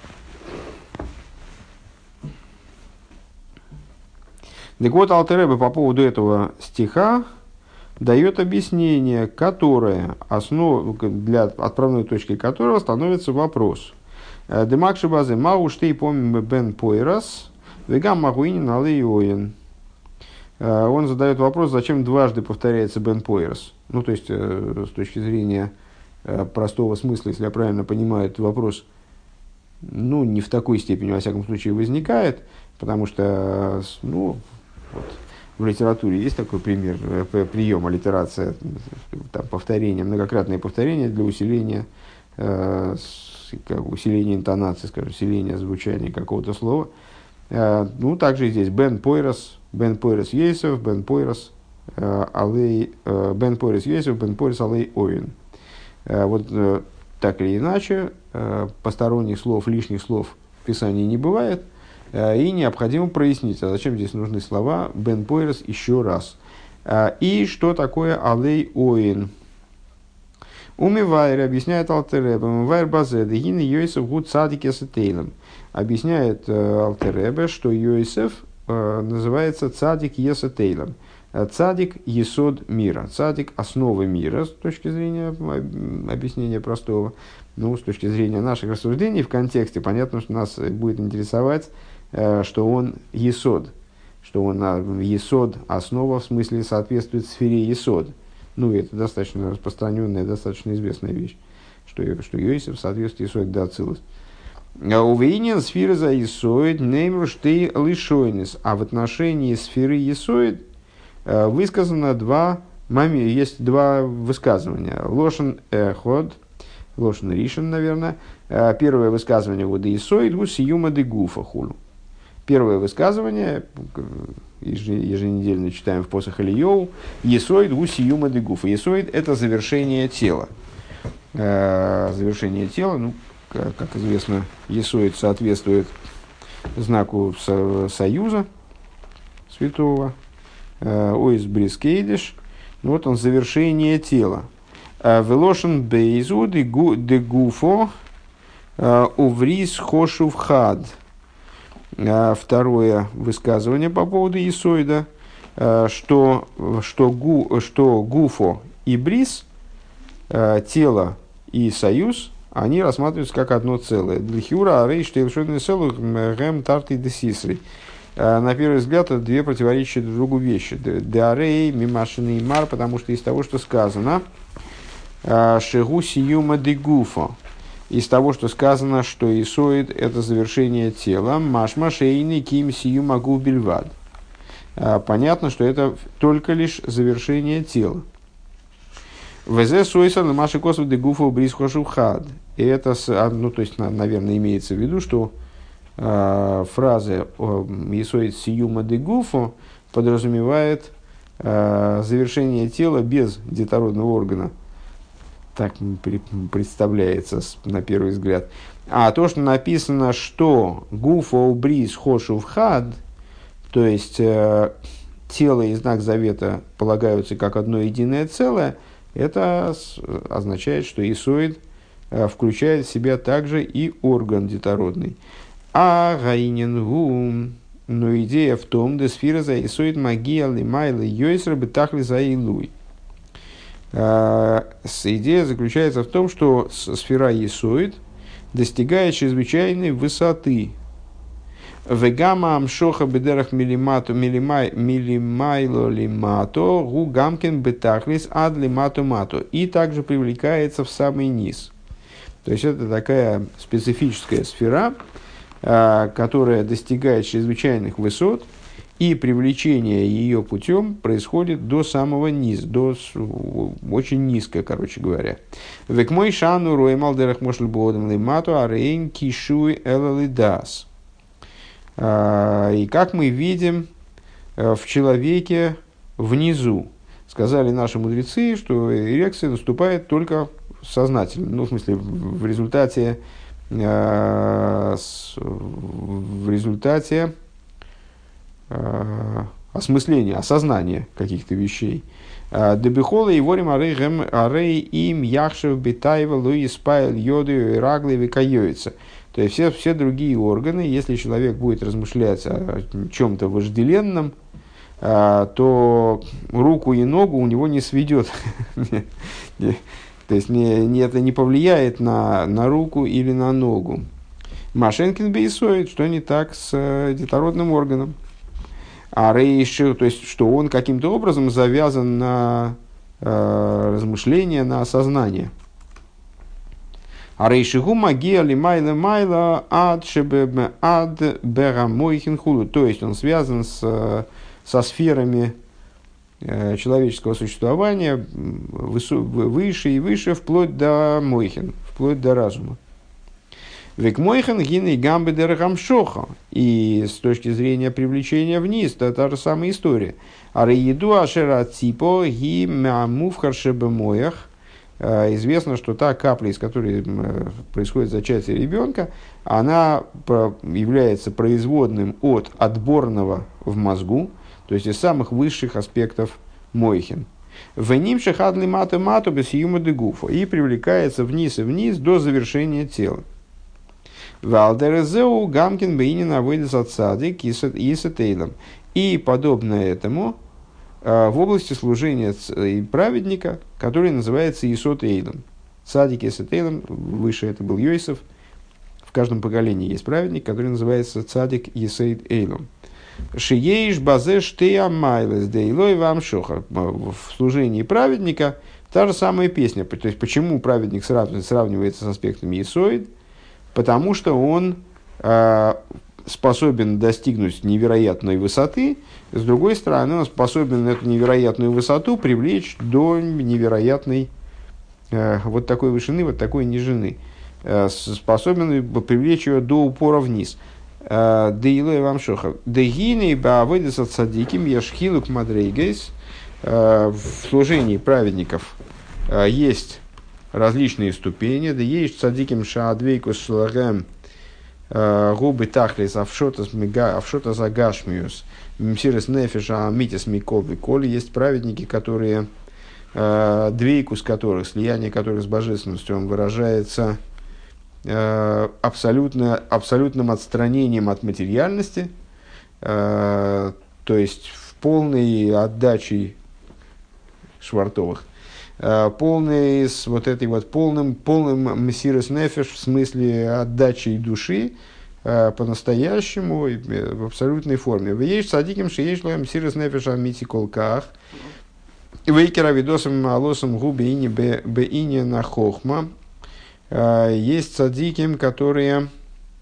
Так вот, Алтер Ребе по поводу этого стиха дает объяснение, которое основ... для отправной точки которого становится вопрос. Демакши базе мау штей помим бен пойрас вегам магуинин алейоин. Он задает вопрос, зачем дважды повторяется бен пойрас. Ну, то есть, с точки зрения простого смысла, если я правильно понимаю этот вопрос, ну, не в такой степени, во всяком случае, возникает, потому что, ну, вот, в литературе есть такой пример, прием, аллитерация, там, повторение, многократное повторение для усиления, э, как, усиления интонации, скажем, усиления звучания какого-то слова. Э, ну, также и здесь бен пойрас, бен пойрас Йосеф, бен пойрас э, алей, э, бен пойрас Йосеф, бен пойрас алей оин. Э, вот э, так или иначе, посторонних слов, лишних слов в Писании не бывает, и необходимо прояснить, а зачем здесь нужны слова «бен пойрес» еще раз. И что такое «алей оин»? Умивайр объясняет Алтер Ребе, умивайр базе, дегины Йосеф гуд цадик есетейлем. Объясняет Алтер Ребе, что Йосеф называется цадик есетейлем. Цадик – есод мира. Цадик – основа мира, с точки зрения объяснения простого. Ну, с точки зрения наших рассуждений, в контексте, понятно, что нас будет интересовать, что он есод. Что он есод, основа, в смысле, соответствует сфере есод. Ну, это достаточно распространенная, достаточно известная вещь, что, что Йосеф соответствует есод да ацилус. Увейнин сферы за есоид неймру штей лишойнис. А в отношении сферы есоид высказано два момента, есть два высказывания. Лошен эход, лошен ришен, наверное. Первое высказывание вот есоид гу сиюма де гуфа хулу. Первое высказывание, еженедельно читаем в посох Ильёу, есоид гу сиюма де гуфа. Есоид – это завершение тела. Завершение тела, ну, как известно, есоид соответствует знаку союза святого. Ойс брискейдиш, вот он, завершение тела. Велошен бейзу де гуфо уврис хошув хад. Второе высказывание по поводу есоида, что, что, гу, что гуфо и брис, тело и союз, они рассматриваются как одно целое. Дхюра арей штейлшойный селух гэм тарты десисрей. На первый взгляд, это две противоречащие друг другу вещи. Деарей, мимашины и мар, потому что из того, что сказано, шегу сиюма дегуфа, из того, что сказано, что исоид – это завершение тела, машма шейный ким сиюма гу бельвад. Понятно, что это только лишь завершение тела. Везе сойса на маши косов дегуфа бриз хошув хад. И это, ну, то есть, наверное, имеется в виду, что фраза «Есоид сиюма де гуфо» подразумевает э, завершение тела без детородного органа. Так представляется на первый взгляд. А то, что написано, что «гуфо бриз хошув хад», то есть э, тело и знак завета полагаются как одно единое целое, это означает, что Есоид э, включает в себя также и орган детородный. А гаинен гум, но идея в том, что сфера за Есоид магия лимайла йойсер бетахли за илуй. Идея заключается в том, что сфера Есоид достигает чрезвычайной высоты. Вегама амшоха бедерах милимато милимайло лимато гу гамкин бетахлис ад лимато мато. И также привлекается в самый низ. То есть это такая специфическая сфера, которая достигает чрезвычайных высот, и привлечение ее путем происходит до самого низа, до очень низко, короче говоря. Век мой шану роемал дерах мошль бодом лимату арейн кишуй элалидас. И как мы видим в человеке внизу, сказали наши мудрецы, что эрекция наступает только сознательно, ну, в смысле, в результате в результате осмысления, осознания каких-то вещей. Дебихола и ворим арей им яхшев битаева луи спайл йоду и рагли викаёется. То есть все, все другие органы, если человек будет размышлять о чем-то вожделенном, то руку и ногу у него не сведет. То есть не, не, это не повлияет на, на руку или на ногу. Машенкин бейсоид, что не так с э, детородным органом. А рейши, то есть что он каким-то образом завязан на э, размышления, на осознание. А рейшигу магия ли майла майла ад шебе ад берамойхин худу. То есть он связан с, со сферами человеческого существования выше и выше, вплоть до мойхин, вплоть до разума. Век мойхин гиней гамбе дерахамшоха. И с точки зрения привлечения вниз, это та же самая история. А рееду ашера ципо ги мамувхар шебе моях известно, что та капля, из которой происходит зачатие ребенка, она является производным от отборного в мозгу, то есть из самых высших аспектов мойхин. В ним шахадли мату мату без юма дегуфа и привлекается вниз и вниз до завершения тела. Валдерезеу гамкин бейнин авойдес от садик и сетейлом. И подобно этому в области служения праведника, который называется Исот Эйлом. Цадик и Сетейлом, выше это был Йосеф. В каждом поколении есть праведник, который называется Цадик Есейд Эйлом. Шиеиш базе штея майлес дейлой вам шоха. В служении праведника та же самая песня. То есть, почему праведник сравнивается с аспектами Есоид? Потому что он э, способен достигнуть невероятной высоты, с другой стороны, он способен эту невероятную высоту привлечь до невероятной э, вот такой вышины, вот такой нижины. Э, способен привлечь ее до упора вниз. Деилой вам шоха. Дегины баавойдес от садиким яшхилук мадрейгейс. В служении праведников есть различные ступени. Да есть садиким шаадвейкус шлагем губы тахлис авшота загашмиус мсирес нефиша амитис микол виколь. Есть праведники, которые двейкус которых, слияние которых с божественностью, он выражается абсолютно, абсолютным отстранением от материальности, то есть в полной отдаче швартовых, полный, с вот этой вот полным, полным мессирес нефеш, в смысле отдачи души по-настоящему, в абсолютной форме. Вы есть садиким, что есть мессирес нефеш амити колках, вейкера видосом алосом губе ини бе ини на хохма. Есть цадиким, которые,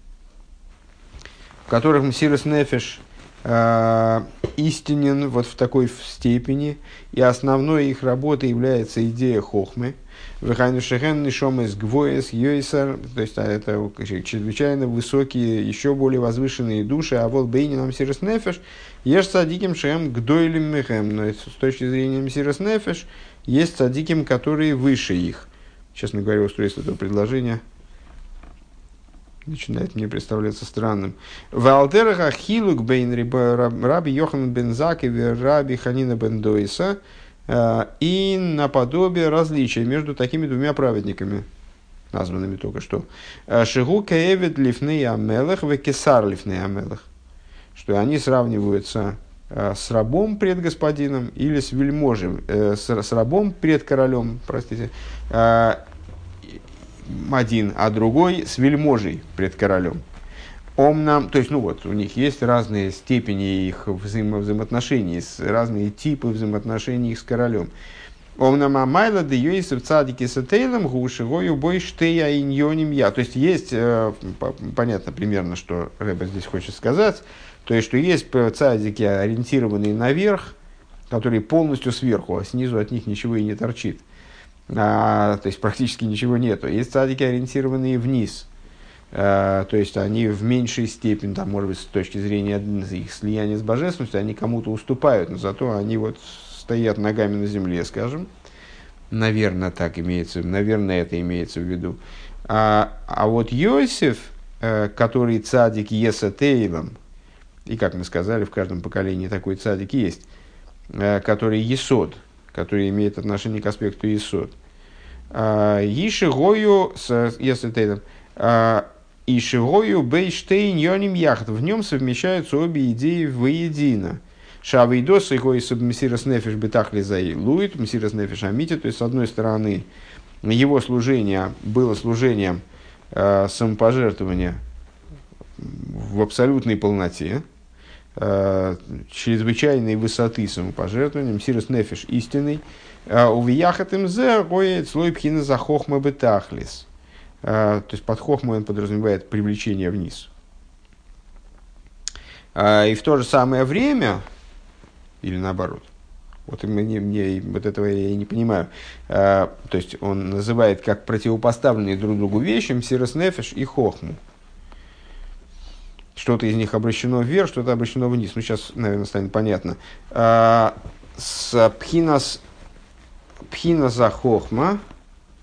в которых мсирес нефеш э, истинен вот в такой степени, и основной их работой является идея хохмы. Вехайнушехен шомес гвоес йойсер, то есть это чрезвычайно высокие, еще более возвышенные души, а вот бейнинам мсирес нефеш, ешь цадиким шем гдойлим мехем, но с точки зрения мсирес нефеш, есть цадиким, которые выше их. Честно говоря, устройство этого предложения начинает мне представляться странным. Валтераха хилук бейн раби Йохан бен Заккеви раби Ханина бен Дойса, и наподобие различия между такими двумя праведниками, названными только что. Шигу кеевет лифней амелах ве кесар лифней амелах. Что они сравниваются с рабом пред господином или с вельможем, с, с рабом пред королем, простите, один, а другой с вельможей пред королем. Омнам, то есть, ну вот, у них есть разные степени их взаимо- взаимоотношений, разные типы взаимоотношений их с королем. Омнам амайла де йосеф цадики сетейлем гушевою бой штея иньоним я. То есть, есть, э, понятно примерно, что Ребе здесь хочет сказать, то есть, что есть цадики, ориентированные наверх, которые полностью сверху, а снизу от них ничего и не торчит. А, то есть, практически ничего нету. Есть цадики, ориентированные вниз. А, то есть, они в меньшей степени, там, может быть, с точки зрения их слияния с божественностью, они кому-то уступают, но зато они вот стоят ногами на земле, скажем. Наверное, так имеется, наверное, это имеется в виду. А, а вот Йосеф, который цадик есетейлом, и, как мы сказали, в каждом поколении такой цадик есть, который есод, который имеет отношение к аспекту есод. Ишигою с есетейлом, Ишигою бейштейн йоним яхт. В нем совмещаются обе идеи воедино. Шавейдос и гой сабмисирас нефиш бетахли заилует, мсирас нефиш амити. То есть, с одной стороны, его служение было служением э, самопожертвования в абсолютной полноте, э, чрезвычайной высоты самопожертвования, мсирас нефиш истинный. Увияхат им зе гоет слой пхина за хохма бетахлис. То есть, под хохмой он подразумевает привлечение вниз. И в то же самое время, или наоборот, вот, мне, мне, вот этого я и не понимаю, то есть, он называет как противопоставленные друг другу вещи мсирас нефеш и хохму. Что-то из них обращено вверх, что-то обращено вниз. Ну, сейчас, наверное, станет понятно. С пхинас, пхина за хохма,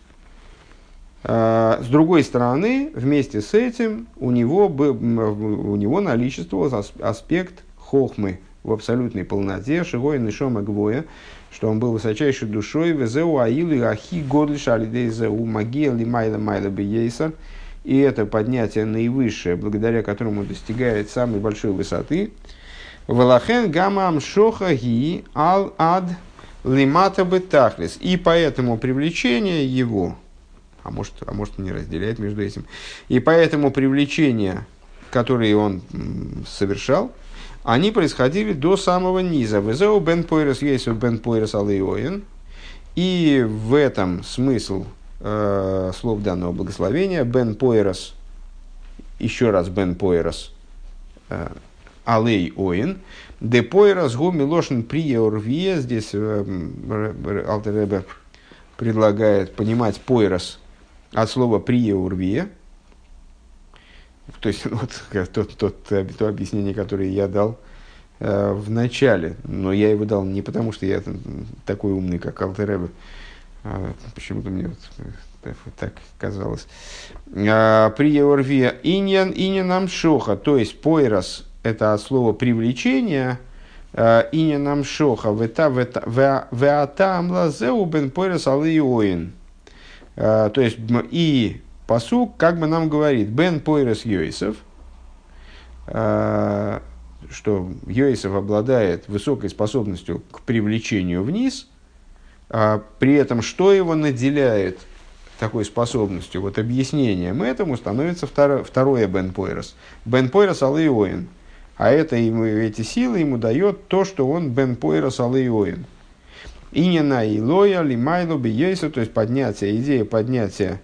С другой стороны, вместе с этим у него, у него наличествовал аспект хохмы в абсолютной полноте, шигой нишома гвоя, что он был высочайшей душой, везеу аилы ахи годлиш алидейзеу магия лимайла майла бейсар, и это поднятие наивысшее, благодаря которому достигает самой большой высоты. Валахен гамма амшоха ги ал ад лимата бетахлис, и поэтому привлечение его, а может, а может не разделяет между этим, и поэтому привлечения, которые он совершал, они происходили до самого низа. Везеу бен пойрес ейсу бен пойрес алейоин. И в этом смысл э, слов данного благословения. Бен пойрес, еще раз бен пойрес э, алейоин. Де пойрес гу милошн приеорвия. Здесь э, Алтер Ребе предлагает понимать пойрес от слова приеорвия. То есть, вот тот, тот, то объяснение, которое я дал э, в начале, но я его дал не потому, что я такой умный, как Алтер Ребе, а почему-то мне вот, так, так казалось. Приеорвия иньян иньян амшоха, то есть пойрос, это от слова привлечение, иньян амшоха, веата амлазеу бен пойрос алейоин. То есть, и пасук как бы нам говорит, бен пойрес Йосеф, что Йосеф обладает высокой способностью к привлечению вниз, при этом что его наделяет такой способностью, вот объяснением этому становится второе, второе бен пойрес. Бен пойрес алейоин. А это ему, эти силы ему дает то, что он бен пойрес алейоин. Инина илоя лимайло бейсу, то есть поднятие, идея поднятия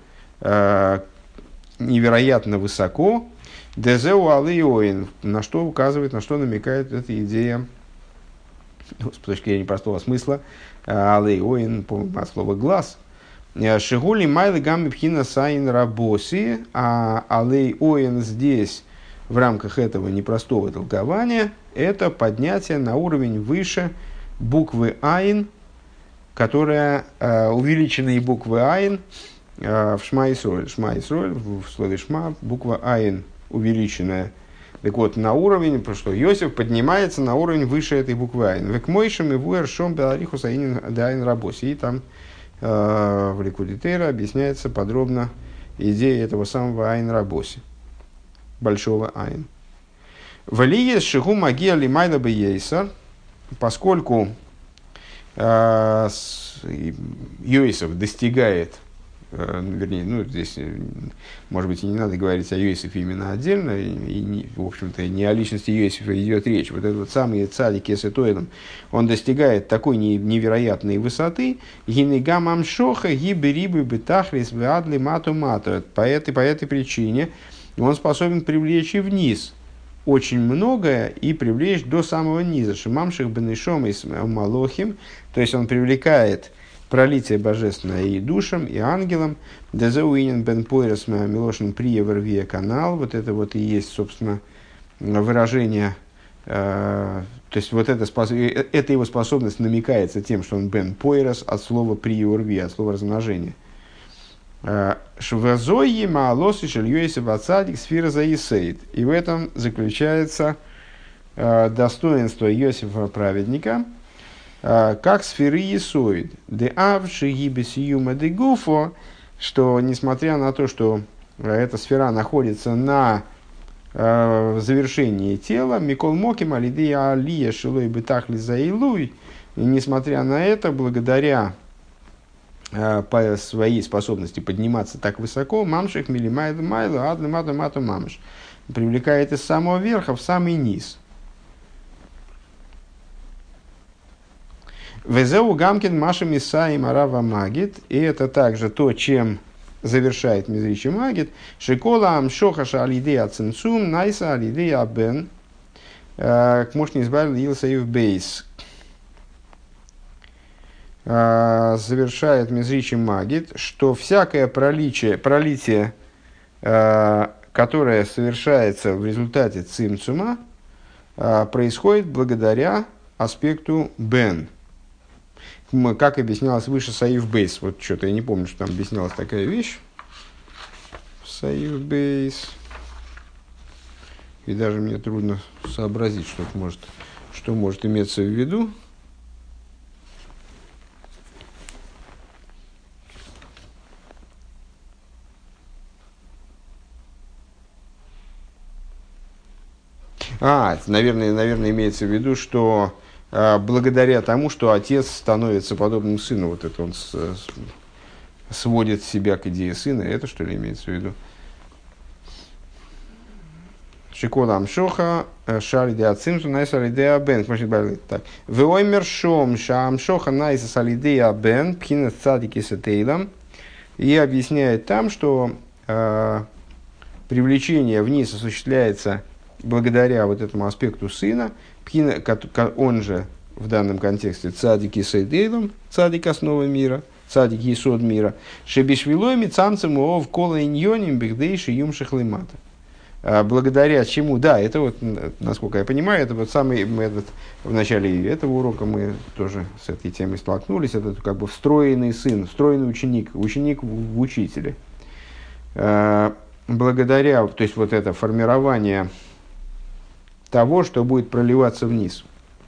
невероятно высоко, дезеу алейоин, на что указывает, на что намекает эта идея, с точки зрения простого смысла, алейоин от слова глаз. Шигули майлы гамми пхина сайн рабоси, а алейоин здесь в рамках этого непростого толкования это поднятие на уровень выше буквы айн, которая увеличенные буквы айн в Шма Исроэль. Шма Исроэль, в слове Шма, буква Айн увеличенная. Так вот, на уровень, потому что Йосеф поднимается на уровень выше этой буквы Айн. Век мойшем и вуэр шом беларихус айн дайн рабоси. И там э, в Ликуде Тейра объясняется подробно идея этого самого Айн рабоси, большого Айн. Валиес шигу магия лимайда бейсар, поскольку э, Йосеф достигает, вернее, ну, здесь, может быть, и не надо говорить о Йосефе именно отдельно, и, и не, в общем-то, не о личности Йосефа идет речь. Вот этот вот самый цадик Эсетоидом, он достигает такой невероятной высоты, гинегам амшоха гиберибы бетахлис веадли мату мату. По этой, по этой причине он способен привлечь и вниз очень многое и привлечь до самого низа. Шимамших бенешом и малохим, то есть он привлекает пролитие божественное и душам, и ангелам. Дезауинен бен пойрес милошин приевервия канал. Вот это вот и есть, собственно, выражение. Э, то есть вот эта, спос... эта его способность намекается тем, что он бен пойрес от слова приевервия, от слова размножения. Швазойи маалосы шельёйся вацадик сфера заисейд. И в этом заключается э, достоинство Иосифа праведника, как сферы Есоид, де авши гибесиюма де гуфо, что несмотря на то, что эта сфера находится на э, завершении тела, микол моким алидея алия шилой бетахли заилуй, и несмотря на это, благодаря э, по своей способности подниматься так высоко, мамших милимайд майлу адли мату мату мамш, привлекает из самого верха в самый низ. Везеу гамкин маша миса и марава магит. И это также то, чем завершает Мизричи Магит. Шикола амшохаша алидея цинцум найса алидея бен. Может, не избавил Илсаев Бейс. Завершает Мизричи Магит, что всякое проличие, пролитие, которое совершается в результате цимцума, происходит благодаря аспекту бен. Как объяснялось выше Саиф Бейс. Вот что-то я не помню, что там объяснялась такая вещь. Союз бейс. И даже мне трудно сообразить, что может, что может иметься в виду. А, наверное, наверное, имеется в виду, что э, благодаря тому, что отец становится подобным сыну, вот это он с, с, сводит себя к идее сына, это что ли имеется в виду? Шикола амшоха шалиде ацимсу найс алидея бен. Так. Воймер шом шамшоха найс алидея бен пхинес цадики сетейлам. И объясняет там, что э, привлечение вниз осуществляется благодаря вот этому аспекту сына, он же в данном контексте цадик и сейдейлом, цадик основа мира, цадик и сод мира, шебишвиломи цамцем ов кола иньоним бигдейши юм шахлимата. Благодаря чему, да, это вот, насколько я понимаю, это вот самый, мы этот, в начале этого урока мы тоже с этой темой столкнулись, это как бы встроенный сын, встроенный ученик, ученик в учителе. Благодаря, то есть вот это формирование того, что будет проливаться вниз.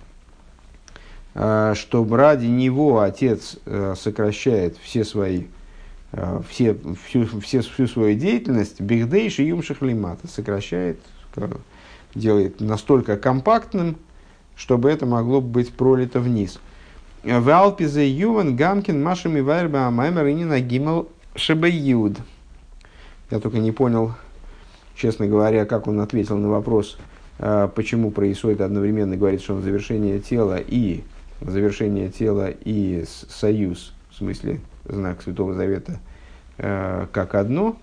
Чтобы ради него отец сокращает все свои, все, всю, все, всю свою деятельность, бигдейш и юм шахлимата, сокращает, делает настолько компактным, чтобы это могло быть пролито вниз. В Алпизе Юван Гамкин Машами Вайрба Маймер и Нина Гимел Шебеюд. Я только не понял, честно говоря, как он ответил на вопрос, почему происходит одновременно, говорит, что он завершение тела и завершение тела и союз, в смысле знак Святого Завета, как одно.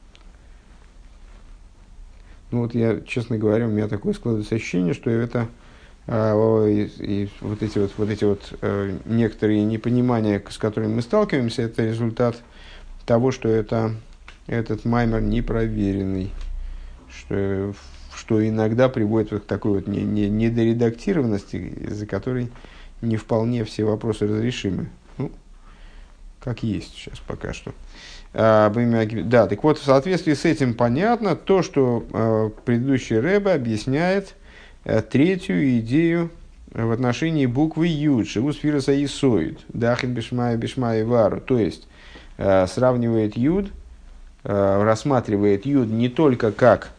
Ну вот я, честно говоря, у меня такое складывается ощущение, что это и, и вот эти вот, вот эти вот некоторые непонимания, с которыми мы сталкиваемся, это результат того, что это, этот маймер непроверенный, что что иногда приводит вот к такой вот не, не, недоредактированности, из-за которой не вполне все вопросы разрешимы. Ну, как есть сейчас пока что. А, да, так вот, в соответствии с этим понятно то, что а, предыдущий Ребе объясняет а, третью идею в отношении буквы Юд, Шивус Фироса и Соид, Дахин Бишмай Бишмай Вару, то есть а, сравнивает Юд, а, рассматривает Юд не только как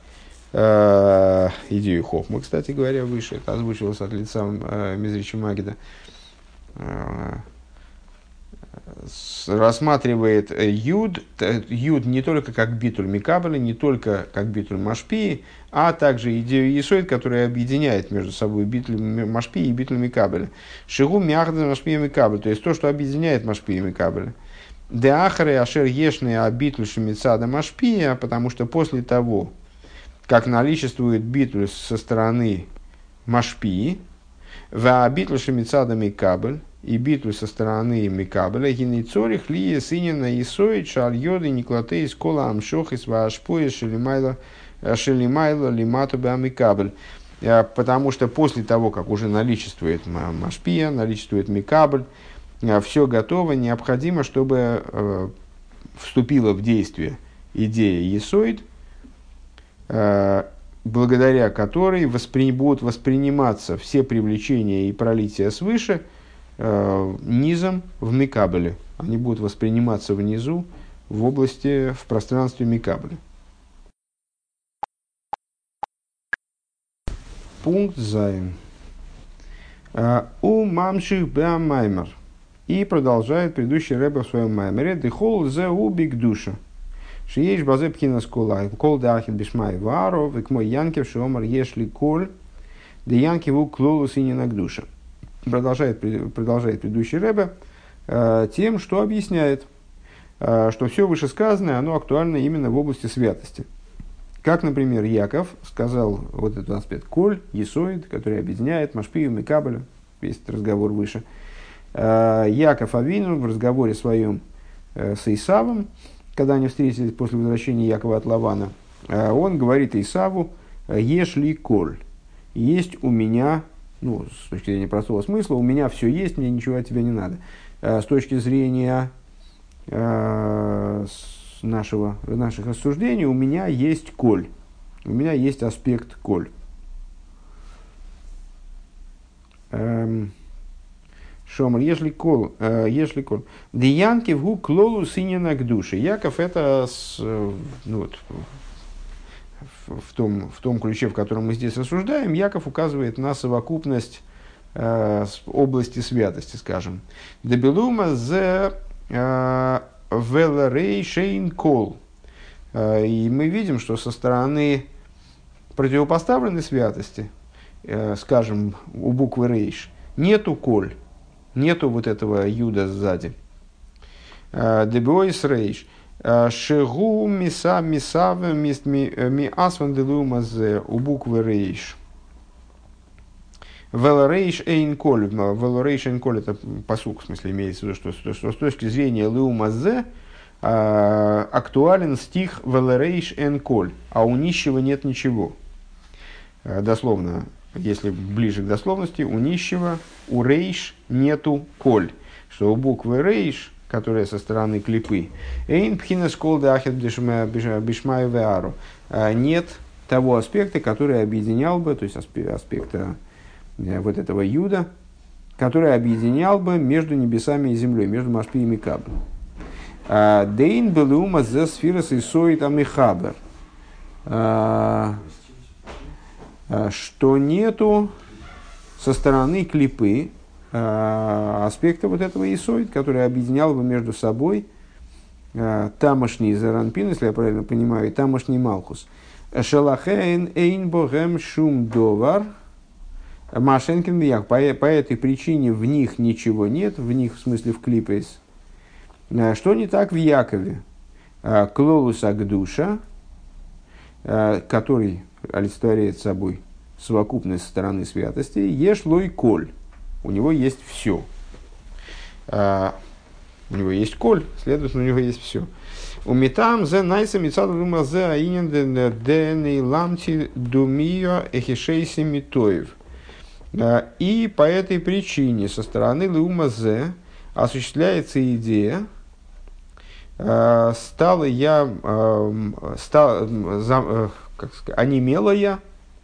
идею Хохмы, кстати говоря, выше, это озвучивалось от лица э, Мизрича Магида, э, рассматривает Юд, Юд не только как битуль Микабеля, не только как битуль Машпии, а также идею Есоид, которая объединяет между собой битуль Машпии и битуль Микабеля. Шигу Мяхда Машпия Микабеля, то есть то, что объединяет Машпии и Микабеля. Деахаре Ашер Ешный Абитуль Шемицада Машпия, потому что после того, как наличествует битуль со стороны Машпии, в битуль Шемицада Микабель, и битуль со стороны Микабеля, гинейцорих ли сынина Исоид, шальёды, никлатей, скола амшох, из вашпоя, шелимайла, шелимайла, лимату ба Микабель. Потому что после того, как уже наличествует Машпия, наличествует Микабель, все готово, необходимо, чтобы вступила в действие идея Исоид, благодаря которой воспри... будут восприниматься все привлечения и пролития свыше э, низом в Микабеле. Они будут восприниматься внизу, в области, в пространстве Микабеля. Пункт Зайн. У мамших беамаймер. И продолжает предыдущий Ребе в своем маймере. Дехол зе убик душа. Шиеш базе пхина скола, кол дахин бишмай варо, век мой янкев шиомар ешли коль, да янкеву клолус и ненагдуша. Продолжает, продолжает предыдущий Ребе э, тем, что объясняет, э, что все вышесказанное, оно актуально именно в области святости. Как, например, Яков сказал вот этот аспект коль, есоид, который объединяет Машпию, Микабеля, весь этот разговор выше. Э, Яков Авину в разговоре своем э, с Исавом, когда они встретились после возвращения Якова от Лавана, он говорит Исаву: «Ешь ли коль?» Есть у меня, ну, с точки зрения простого смысла, у меня все есть, мне ничего от тебя не надо. С точки зрения, с нашего, наших рассуждений, у меня есть коль. У меня есть аспект коль. Эм, Шомар, если кол, э, если кол. Диянки в гу клолу синина к душе. Яков это с, ну, вот, в, в, том, в том ключе, в котором мы здесь рассуждаем, Яков указывает на совокупность э, области святости, скажем. Дебелума зе велерей шейн кол. И мы видим, что со стороны противопоставленной святости, э, скажем, у буквы рейш, нету коль. Нету вот этого юда сзади. Дебойс рейш. Шегу миса мисаве ми асван делумазе у буквы рейш. Велорейш эйн коль. Велорейш эйн коль это пасук, в смысле имеется в виду, что, что, что с точки зрения леумазе актуален стих велорейш эйн коль, а у нищего нет ничего. Дословно. Если ближе к дословности, у нищего, у рейш нету коль. Что у буквы рейш, которая со стороны клипы, эйн пхинас кол дахет бишмаю веару, нет того аспекта, который объединял бы, то есть аспекта вот этого юда, который объединял бы между небесами и землей, между Машпием и Каблем. Дейн белума зе сфирос и соит амихабер. Что нету со стороны клипы э, аспекта вот этого исоид, который объединял бы между собой э, тамошний заранпин, если я правильно понимаю, и тамошний малхус. Шелахейн эйн богем шум довар машенкин бияк. По этой причине в них ничего нет, в них, в смысле в клипейс. Что не так в Якове? Клолус агдуша, который олицетворяет собой совокупность стороны святости, еш лой коль. У него есть все. А, у него есть коль, следовательно, у него есть все. У метам зе найса мицаду рума зе аинен дэнэй ламти думио эхишейси митоев. И по этой причине со стороны лума зе осуществляется идея, стала я, стал, как сказать, онемела я,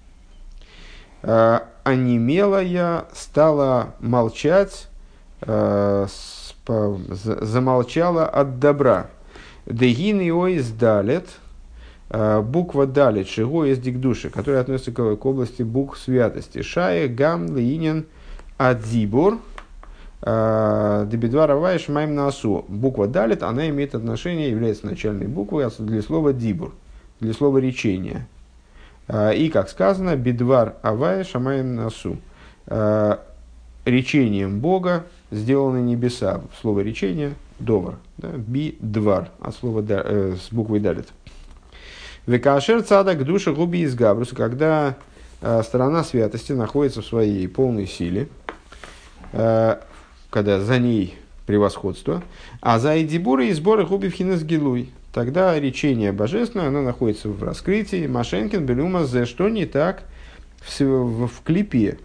э, онемела я, стала молчать, э, спо, за, замолчала от добра. Дегин и оис далет, э, буква далет, шиго из дикдуши, которая относится к, к области букв святости. Шая, гам, линин, адзибур, дебидвара вайш майм насу. Буква далет, она имеет отношение, является начальной буквой для слова дибур, для слова речения. И, как сказано, бидвар авая шамаем насу. Речением Бога сделаны небеса. Слово речение довар. Да? Бидвар. От слова да, э, с буквой далит. Векашер цадак душа губи из габруса. Когда э, сторона святости находится в своей полной силе, э, когда за ней превосходство, а за эдибуры и сборы губи в хинес гилуй. Тогда речение божественное, оно находится в раскрытии. Машенкин белюма зе, что не так в, в, в клипе.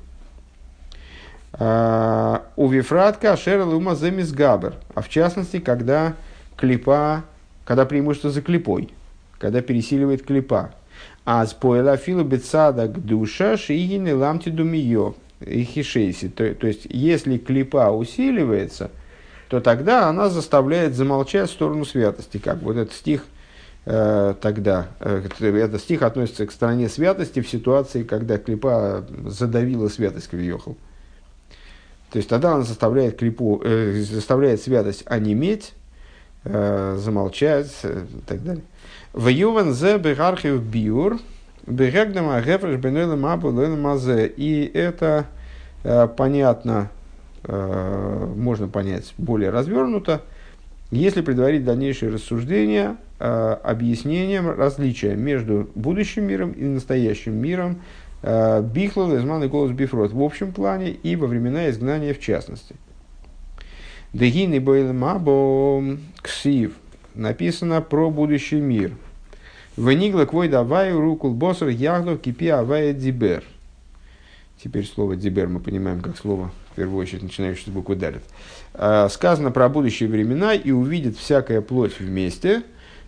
У вифратка ашер лума зе мизгабер. А в частности, когда клипа, когда преимущество за клипой, когда пересиливает клипа. А с поэла филу бецада к душа шиигины ламти думиё и хишейси. То, то есть, если клипа усиливается, то тогда она заставляет замолчать в сторону святости. Как вот этот стих э, тогда, э, этот стих относится к стороне святости в ситуации, когда клипа задавила святость кавиохал. То есть тогда она заставляет клипу, э, заставляет святость онеметь, э, замолчать э, и так далее. В Юван зе бегархив биур бегагдама гефреш бенэлэм абу лэлэм азе. И это э, понятно, можно понять более развернуто, если предварить дальнейшие рассуждения э, объяснением различия между будущим миром и настоящим миром бихло лезман и голос бифрот в общем плане и во времена изгнания в частности. Дегин и бойлмабо ксив написано про будущий мир. Венигла квой давай рукул босер яглов кипи авая дибер. Теперь слово дибер мы понимаем как слово, в первую очередь, начинающее с буквы далит. Сказано про будущие времена, и увидит всякая плоть вместе,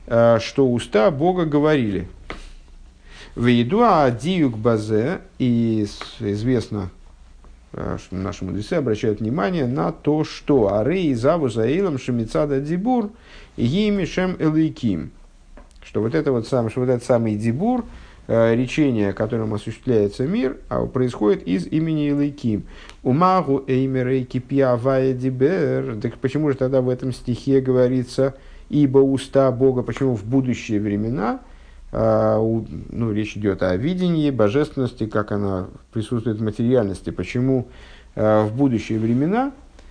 э, что уста Бога говорили. В еду диюк базе, и известно, что наши мудрецы обращают внимание на то, что арей заву заилам шемицада дибур ими шем элейким, что вот это вот сам, что вот этот самый дибур, речение, которым осуществляется мир, происходит из имени элейким. Умагу эймерей кипья вая дибер. Так почему же тогда в этом стихе говорится ибо уста Бога? Почему в будущие времена? Ну, речь идет о видении божественности, как она присутствует в материальности. Почему в будущие времена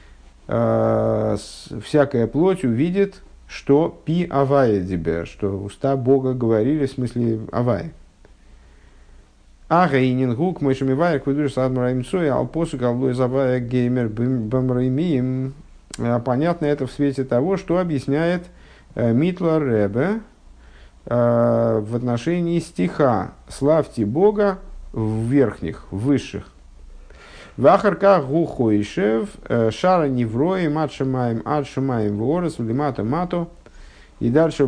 всякая плоть увидит, что пи авая дибер, что уста Бога говорили, в смысле авая. А гейнингук мышами вая квидуш адмараимцой алпосу галлой завая геймер бамраимием. Понятно это в свете того, что объясняет Митлер Ребе в отношении стиха «Славьте Бога в верхних, в высших». «Вахарка гухойшев шара неврои матшамаем адшамаем ворос влимата мато». И дальше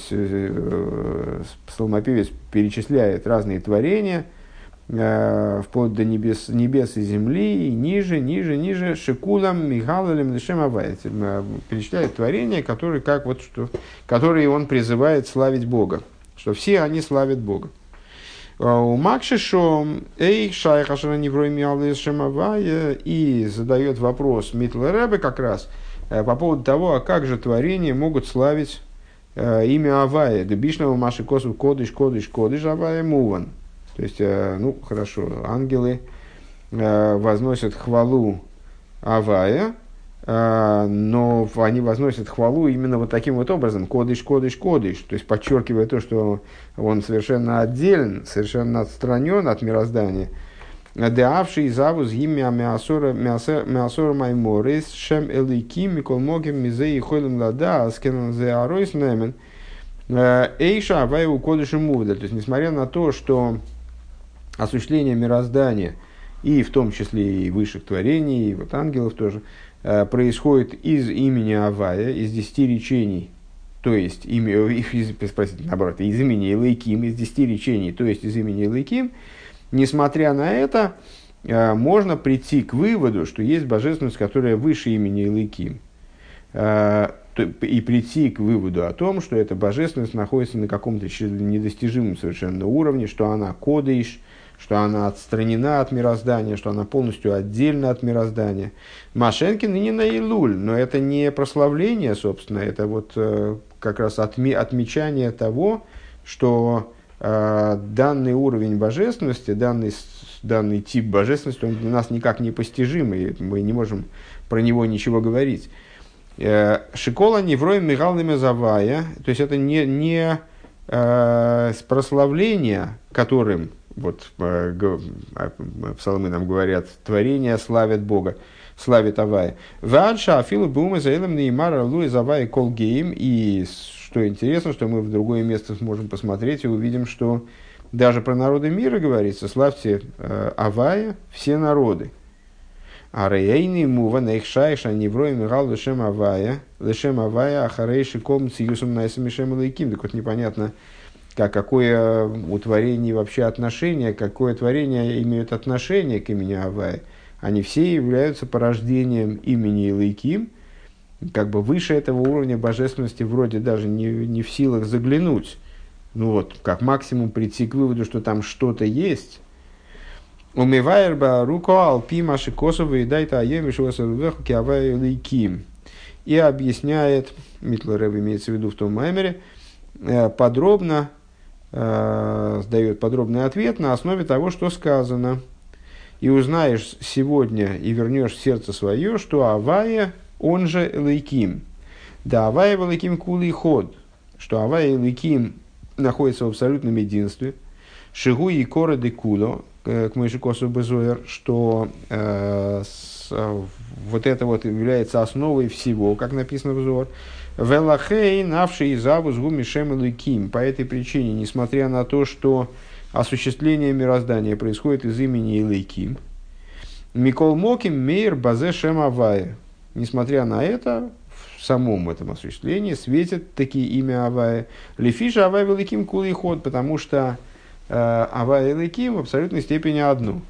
псалмопевец перечисляет разные творения, вплоть до небес, небес и земли, и ниже, ниже, ниже, шикулам, мигалалем, лишем авай. Перечисляет творения, которые, как вот, что, которые он призывает славить Бога, что все они славят Бога. У Макшишо эй шайхашана неврой миал лишем авай, и задает вопрос Митлер Ребе как раз по поводу того, а как же творения могут славить имя Авая. Дебишного маши косу кодыш, кодыш, кодыш, Авая муван. То есть, ну, хорошо, ангелы возносят хвалу Авая, но они возносят хвалу именно вот таким вот образом, кодыш, кодыш, кодыш, то есть подчеркивая то, что он совершенно отделен, совершенно отстранен от мироздания. Деавший завуз имя мясора мясора майморис шем элики микол могим мизей хойлем лада аскенан зе аройс немен эйша аваю кодыш мувда. То есть, несмотря на то, что осуществление мироздания, и в том числе и высших творений, и вот ангелов тоже, происходит из имени Авая, из десяти речений, то есть, имя, из, спросите, наоборот, из имени Элейким, из десяти речений, то есть из имени Элейким, несмотря на это, можно прийти к выводу, что есть божественность, которая выше имени Элейким, и прийти к выводу о том, что эта божественность находится на каком-то недостижимом совершенно уровне, что она кодыш, что она отстранена от мироздания, что она полностью отдельна от мироздания. Машенкин и не на Илуль, но это не прославление, собственно, это вот э, как раз отме- отмечание того, что э, данный уровень божественности, данный, данный тип божественности, он для нас никак не постижим, и мы не можем про него ничего говорить. Шикола невроем мигалными завая, то есть это не, не э, прославление, которым вот, псалмы нам говорят, творения славят Бога, славят Авая. Ванша афилу бума заилам неймара луи завая колгейм. И что интересно, что мы в другое место сможем посмотреть и увидим, что даже про народы мира говорится: славьте э, Авая все народы. А рейни мува нейхшайша невроем мигал лешем Авая, лешем Авая ахарейши ком циюсом найсамишем элейким. Так вот непонятно, как, какое у творений вообще отношение, какое творение имеет отношение к имени Авая. Они все являются порождением имени Элейким, как бы выше этого уровня божественности вроде даже не, не в силах заглянуть. Ну вот, как максимум прийти к выводу, что там что-то есть. Умивайрба руко алпи маши косово и дайта аеми шуасарувеху киавая Элейким. И объясняет, Митлер Ребе имеется в виду в том маймере, подробно сдает подробный ответ на основе того, что сказано. И узнаешь сегодня и вернешь в сердце свое, что Авая, он же Элейким. Да, Авая в Элейким кулый ход, что Авая Элейким находится в абсолютном единстве. Шигу и кора де куло, к Мойшикосу Безоер, что э, с, вот это вот является основой всего, как написано в Зоар. Велахей, навший завуз гумишем Элейким. По этой причине, несмотря на то, что осуществление мироздания происходит из имени Элейким, Микол Моким Мейр Базе Шем Авая. Несмотря на это, в самом этом осуществлении светит такие имя Авая. Лефиша Авая Великим Кулый Ход, потому что э, Авая Великим в абсолютной степени одно.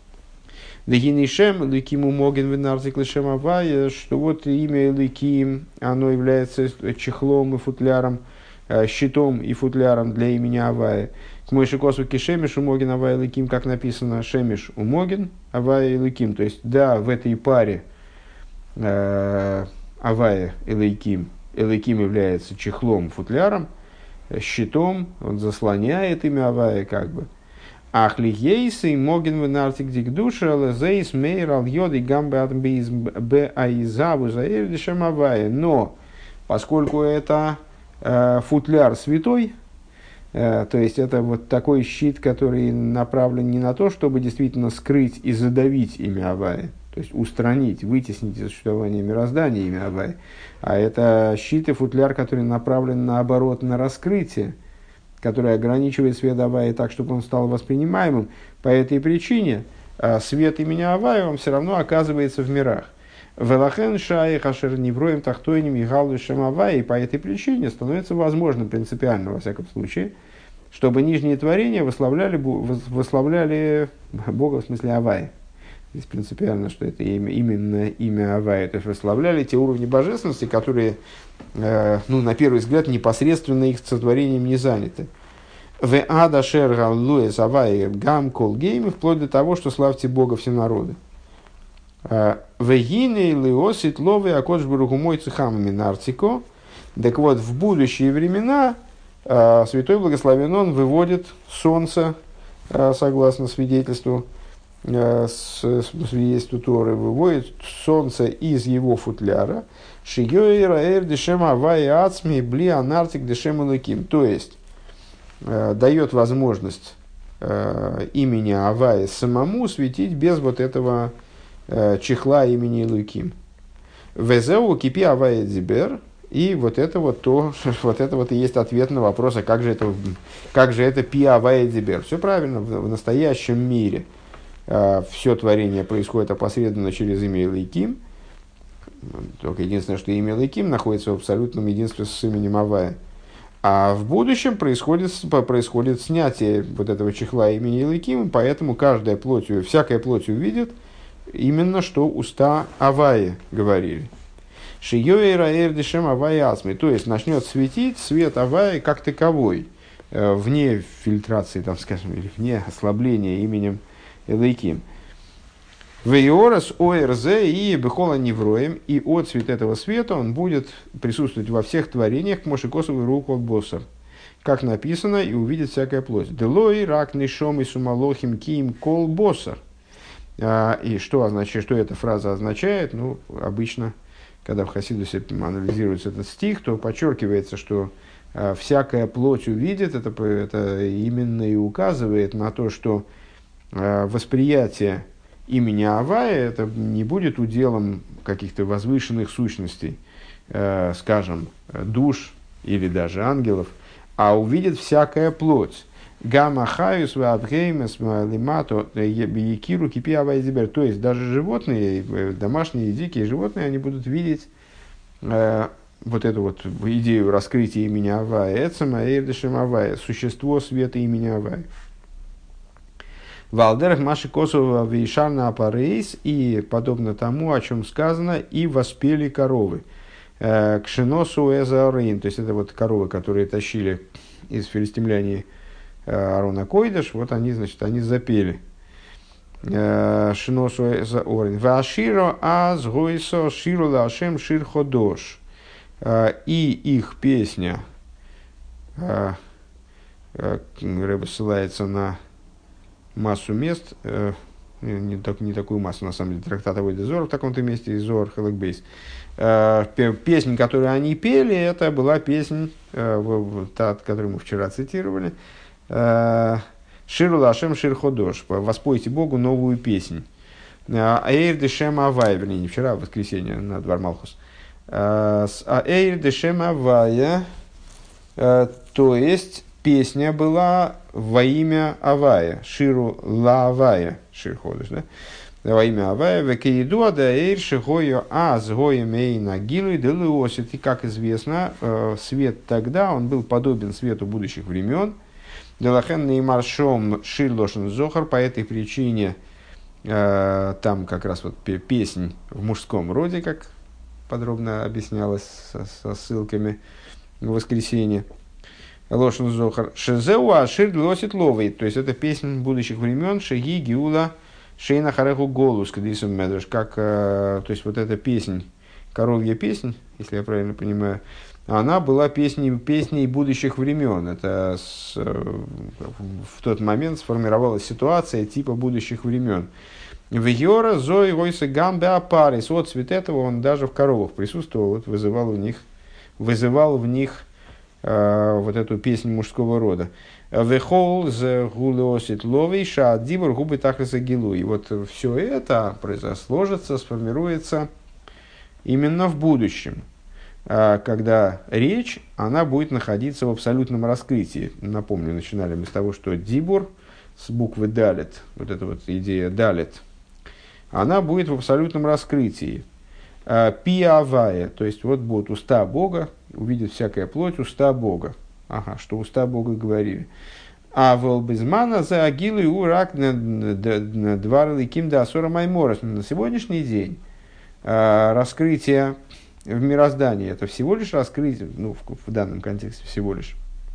Дегинишем Великиму Моген Венарзик Лешем Авая, что вот имя Великим, оно является чехлом и футляром, э, щитом и футляром для имени Авая. К Мойшикосу Кишемиш Умоген Авая Великим, как написано, Шемиш Умоген Авая Великим. То есть, да, в этой паре э, Авая Элейким, Элейким является чехлом, футляром, щитом, он заслоняет имя Авая как бы. Ахли ейсы моген венартик дикдуша лезейс мейр ал йоды гамбе атбиз б аизаву заэрдишем Авая. Но поскольку это э, футляр святой, э, то есть это вот такой щит, который направлен не на то, чтобы действительно скрыть и задавить имя Авая, то есть устранить, вытеснить из существования мироздания имя Авая, а это щит и футляр, который направлен наоборот на раскрытие, который ограничивает свет Авая так, чтобы он стал воспринимаемым. По этой причине свет имени Авая он все равно оказывается в мирах. Велахен шай хашер невроем тахтойним и галвишем Авая, и по этой причине становится возможным принципиально, во всяком случае, чтобы нижние творения восславляли, восславляли Бога, в смысле Авая. Здесь принципиально, что это имя, именно имя Авая. То есть восславляли те уровни божественности, которые, э, ну, на первый взгляд, непосредственно их сотворением не заняты. В ада шерга луэс Авая гам кол гейм, вплоть до того, что славьте Бога все народы. В гине леосит ловы акодж баруху мой цехамами нарцико. Так вот, в будущие времена э, святой благословен он выводит солнце, э, согласно свидетельству, с свидетельству Торы, выводит солнце из его футляра. Шигёйра эр дешем авая ацми бли анартик дешем элоким. То есть, э, дает возможность э, имени Авая самому светить без вот этого э, чехла имени Элоким. Везеу кипи Авая дзибер. И вот это вот то, вот это вот и есть ответ на вопрос, а как же это, как же это пи Авая дзибер. Все правильно, в, в настоящем мире все творение происходит опосредованно через имя Элоким. Только единственное, что имя Элоким находится в абсолютном единстве с именем Авая. А в будущем происходит, происходит снятие вот этого чехла имени Элоким, поэтому каждая плоть, всякая плоть увидит именно, что уста Авая говорили. Шиёэра эрдишем Авая асми. То есть начнет светить свет Авая как таковой, вне фильтрации, там, скажем, или вне ослабления именем Элоким. Вейорас ОРЗ и Бехола Невроем, и отцвет этого света он будет присутствовать во всех творениях к Мошикосову руку от боссов. Как написано, и увидит всякая плоть. Делой рак нишом и сумалохим ким кол боссар. И что означает, что эта фраза означает? Ну, обычно, когда в Хасидусе анализируется этот стих, то подчеркивается, что всякая плоть увидит, это, это именно и указывает на то, что восприятие имени Авая это не будет уделом каких-то возвышенных сущностей, э, скажем, душ или даже ангелов, а увидит всякая плоть. Гамма хаюс ваабгеймес лимато якиру кипи Авая дзибер. То есть даже животные, домашние и дикие животные, они будут видеть э, вот эту вот идею раскрытия имени Авая, эцема эйрдешем Авая, существо света имени Авая. Валдерах Маши Косова Вейшарна Апарейс, и подобно тому, о чем сказано, и воспели коровы. К Шиносу Эзаорейн, то есть это вот коровы, которые тащили из филистимляне Арона Койдыш, вот они, значит, они запели. Шиносу Эзаорейн. Ваширо Азгойсо Ширу Лашем Шир Ходош. И их песня, Рэбе ссылается на массу мест, э, не, так, не такую массу, на самом деле, трактат Авойда Зора в таком-то месте, и Зор Хелек э, Песнь, которую они пели, это была песнь, э, та, которую мы вчера цитировали, э, «Ширу лашем шир ходош», «Воспойте Богу новую песнь». «Аэйр дешем авай», вернее, не вчера, а в воскресенье, на Двар Малхус. «Аэйр дешем авая», то есть, песня была во имя Авая, Ширу ла Авая, Шир ходыш, да? во имя Авая, векеиду да эйрши гою аз гою мейна гилу и делуосит. И, как известно, свет тогда, он был подобен свету будущих времен. Делахен неймар шом ширлошен зохар, по этой причине там как раз вот песнь в мужском роде, как подробно объяснялось со, со ссылками в воскресенье. Лошен зохар. Шезеу ашир лосит ловый. То есть это песня будущих времен. Шеги гиула шейна хареху голус. Как, то есть вот эта песня, коровья песнь, если я правильно понимаю, она была песней, песней будущих времен. Это с, в тот момент сформировалась ситуация типа будущих времен. В Йора зой войсы гамбе апарис. Вот цвет этого он даже в коровах присутствовал, вот вызывал в них, вызывал в них э, вот эту песню мужского рода. Вехол з гулеосит ловей ша дибур губы тахлиса гилу. И вот все это сложится, сформируется именно в будущем, когда речь, она будет находиться в абсолютном раскрытии. Напомню, начинали мы с того, что дибур с буквы далет, вот эта вот идея далет, она будет в абсолютном раскрытии. Пиавая, то есть вот будут уста Бога, увидит всякая плоть уста Бога. Ага, что уста Бога говорили. А волбезмана за агилу и урак дварлы ким да асора майморос. На сегодняшний день раскрытие в мироздании это всего лишь раскрытие, ну, в, в данном контексте всего лишь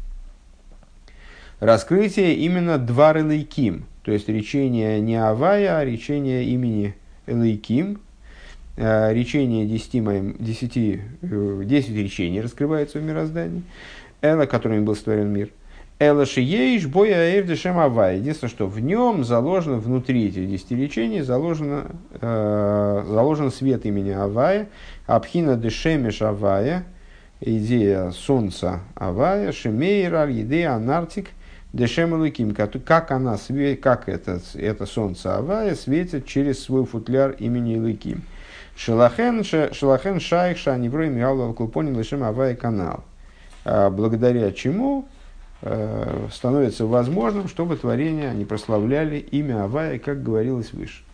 раскрытие именно двар элейким, то есть речение не Авая, а речение имени Элейким, речение десяти, десяти, десять речений раскрывается в мироздании, Эла, которым был створен мир. Эла шиеиш боя эйрдешем Авая. Единственное, что в нем заложено, внутри этих десяти речений, заложено, э, заложен свет имени Авая, Абхина дешемеш Авая, идея солнца Авая, Шемейраль, идея анартик, дешем Элейким, как она, как это, это солнце Авая светит через свой футляр имени Элейким. Шелахен шайх шаниврой миалва клупонин лишем Авая канал. Благодаря чему становится возможным, чтобы творения они прославляли имя Авая, как говорилось выше.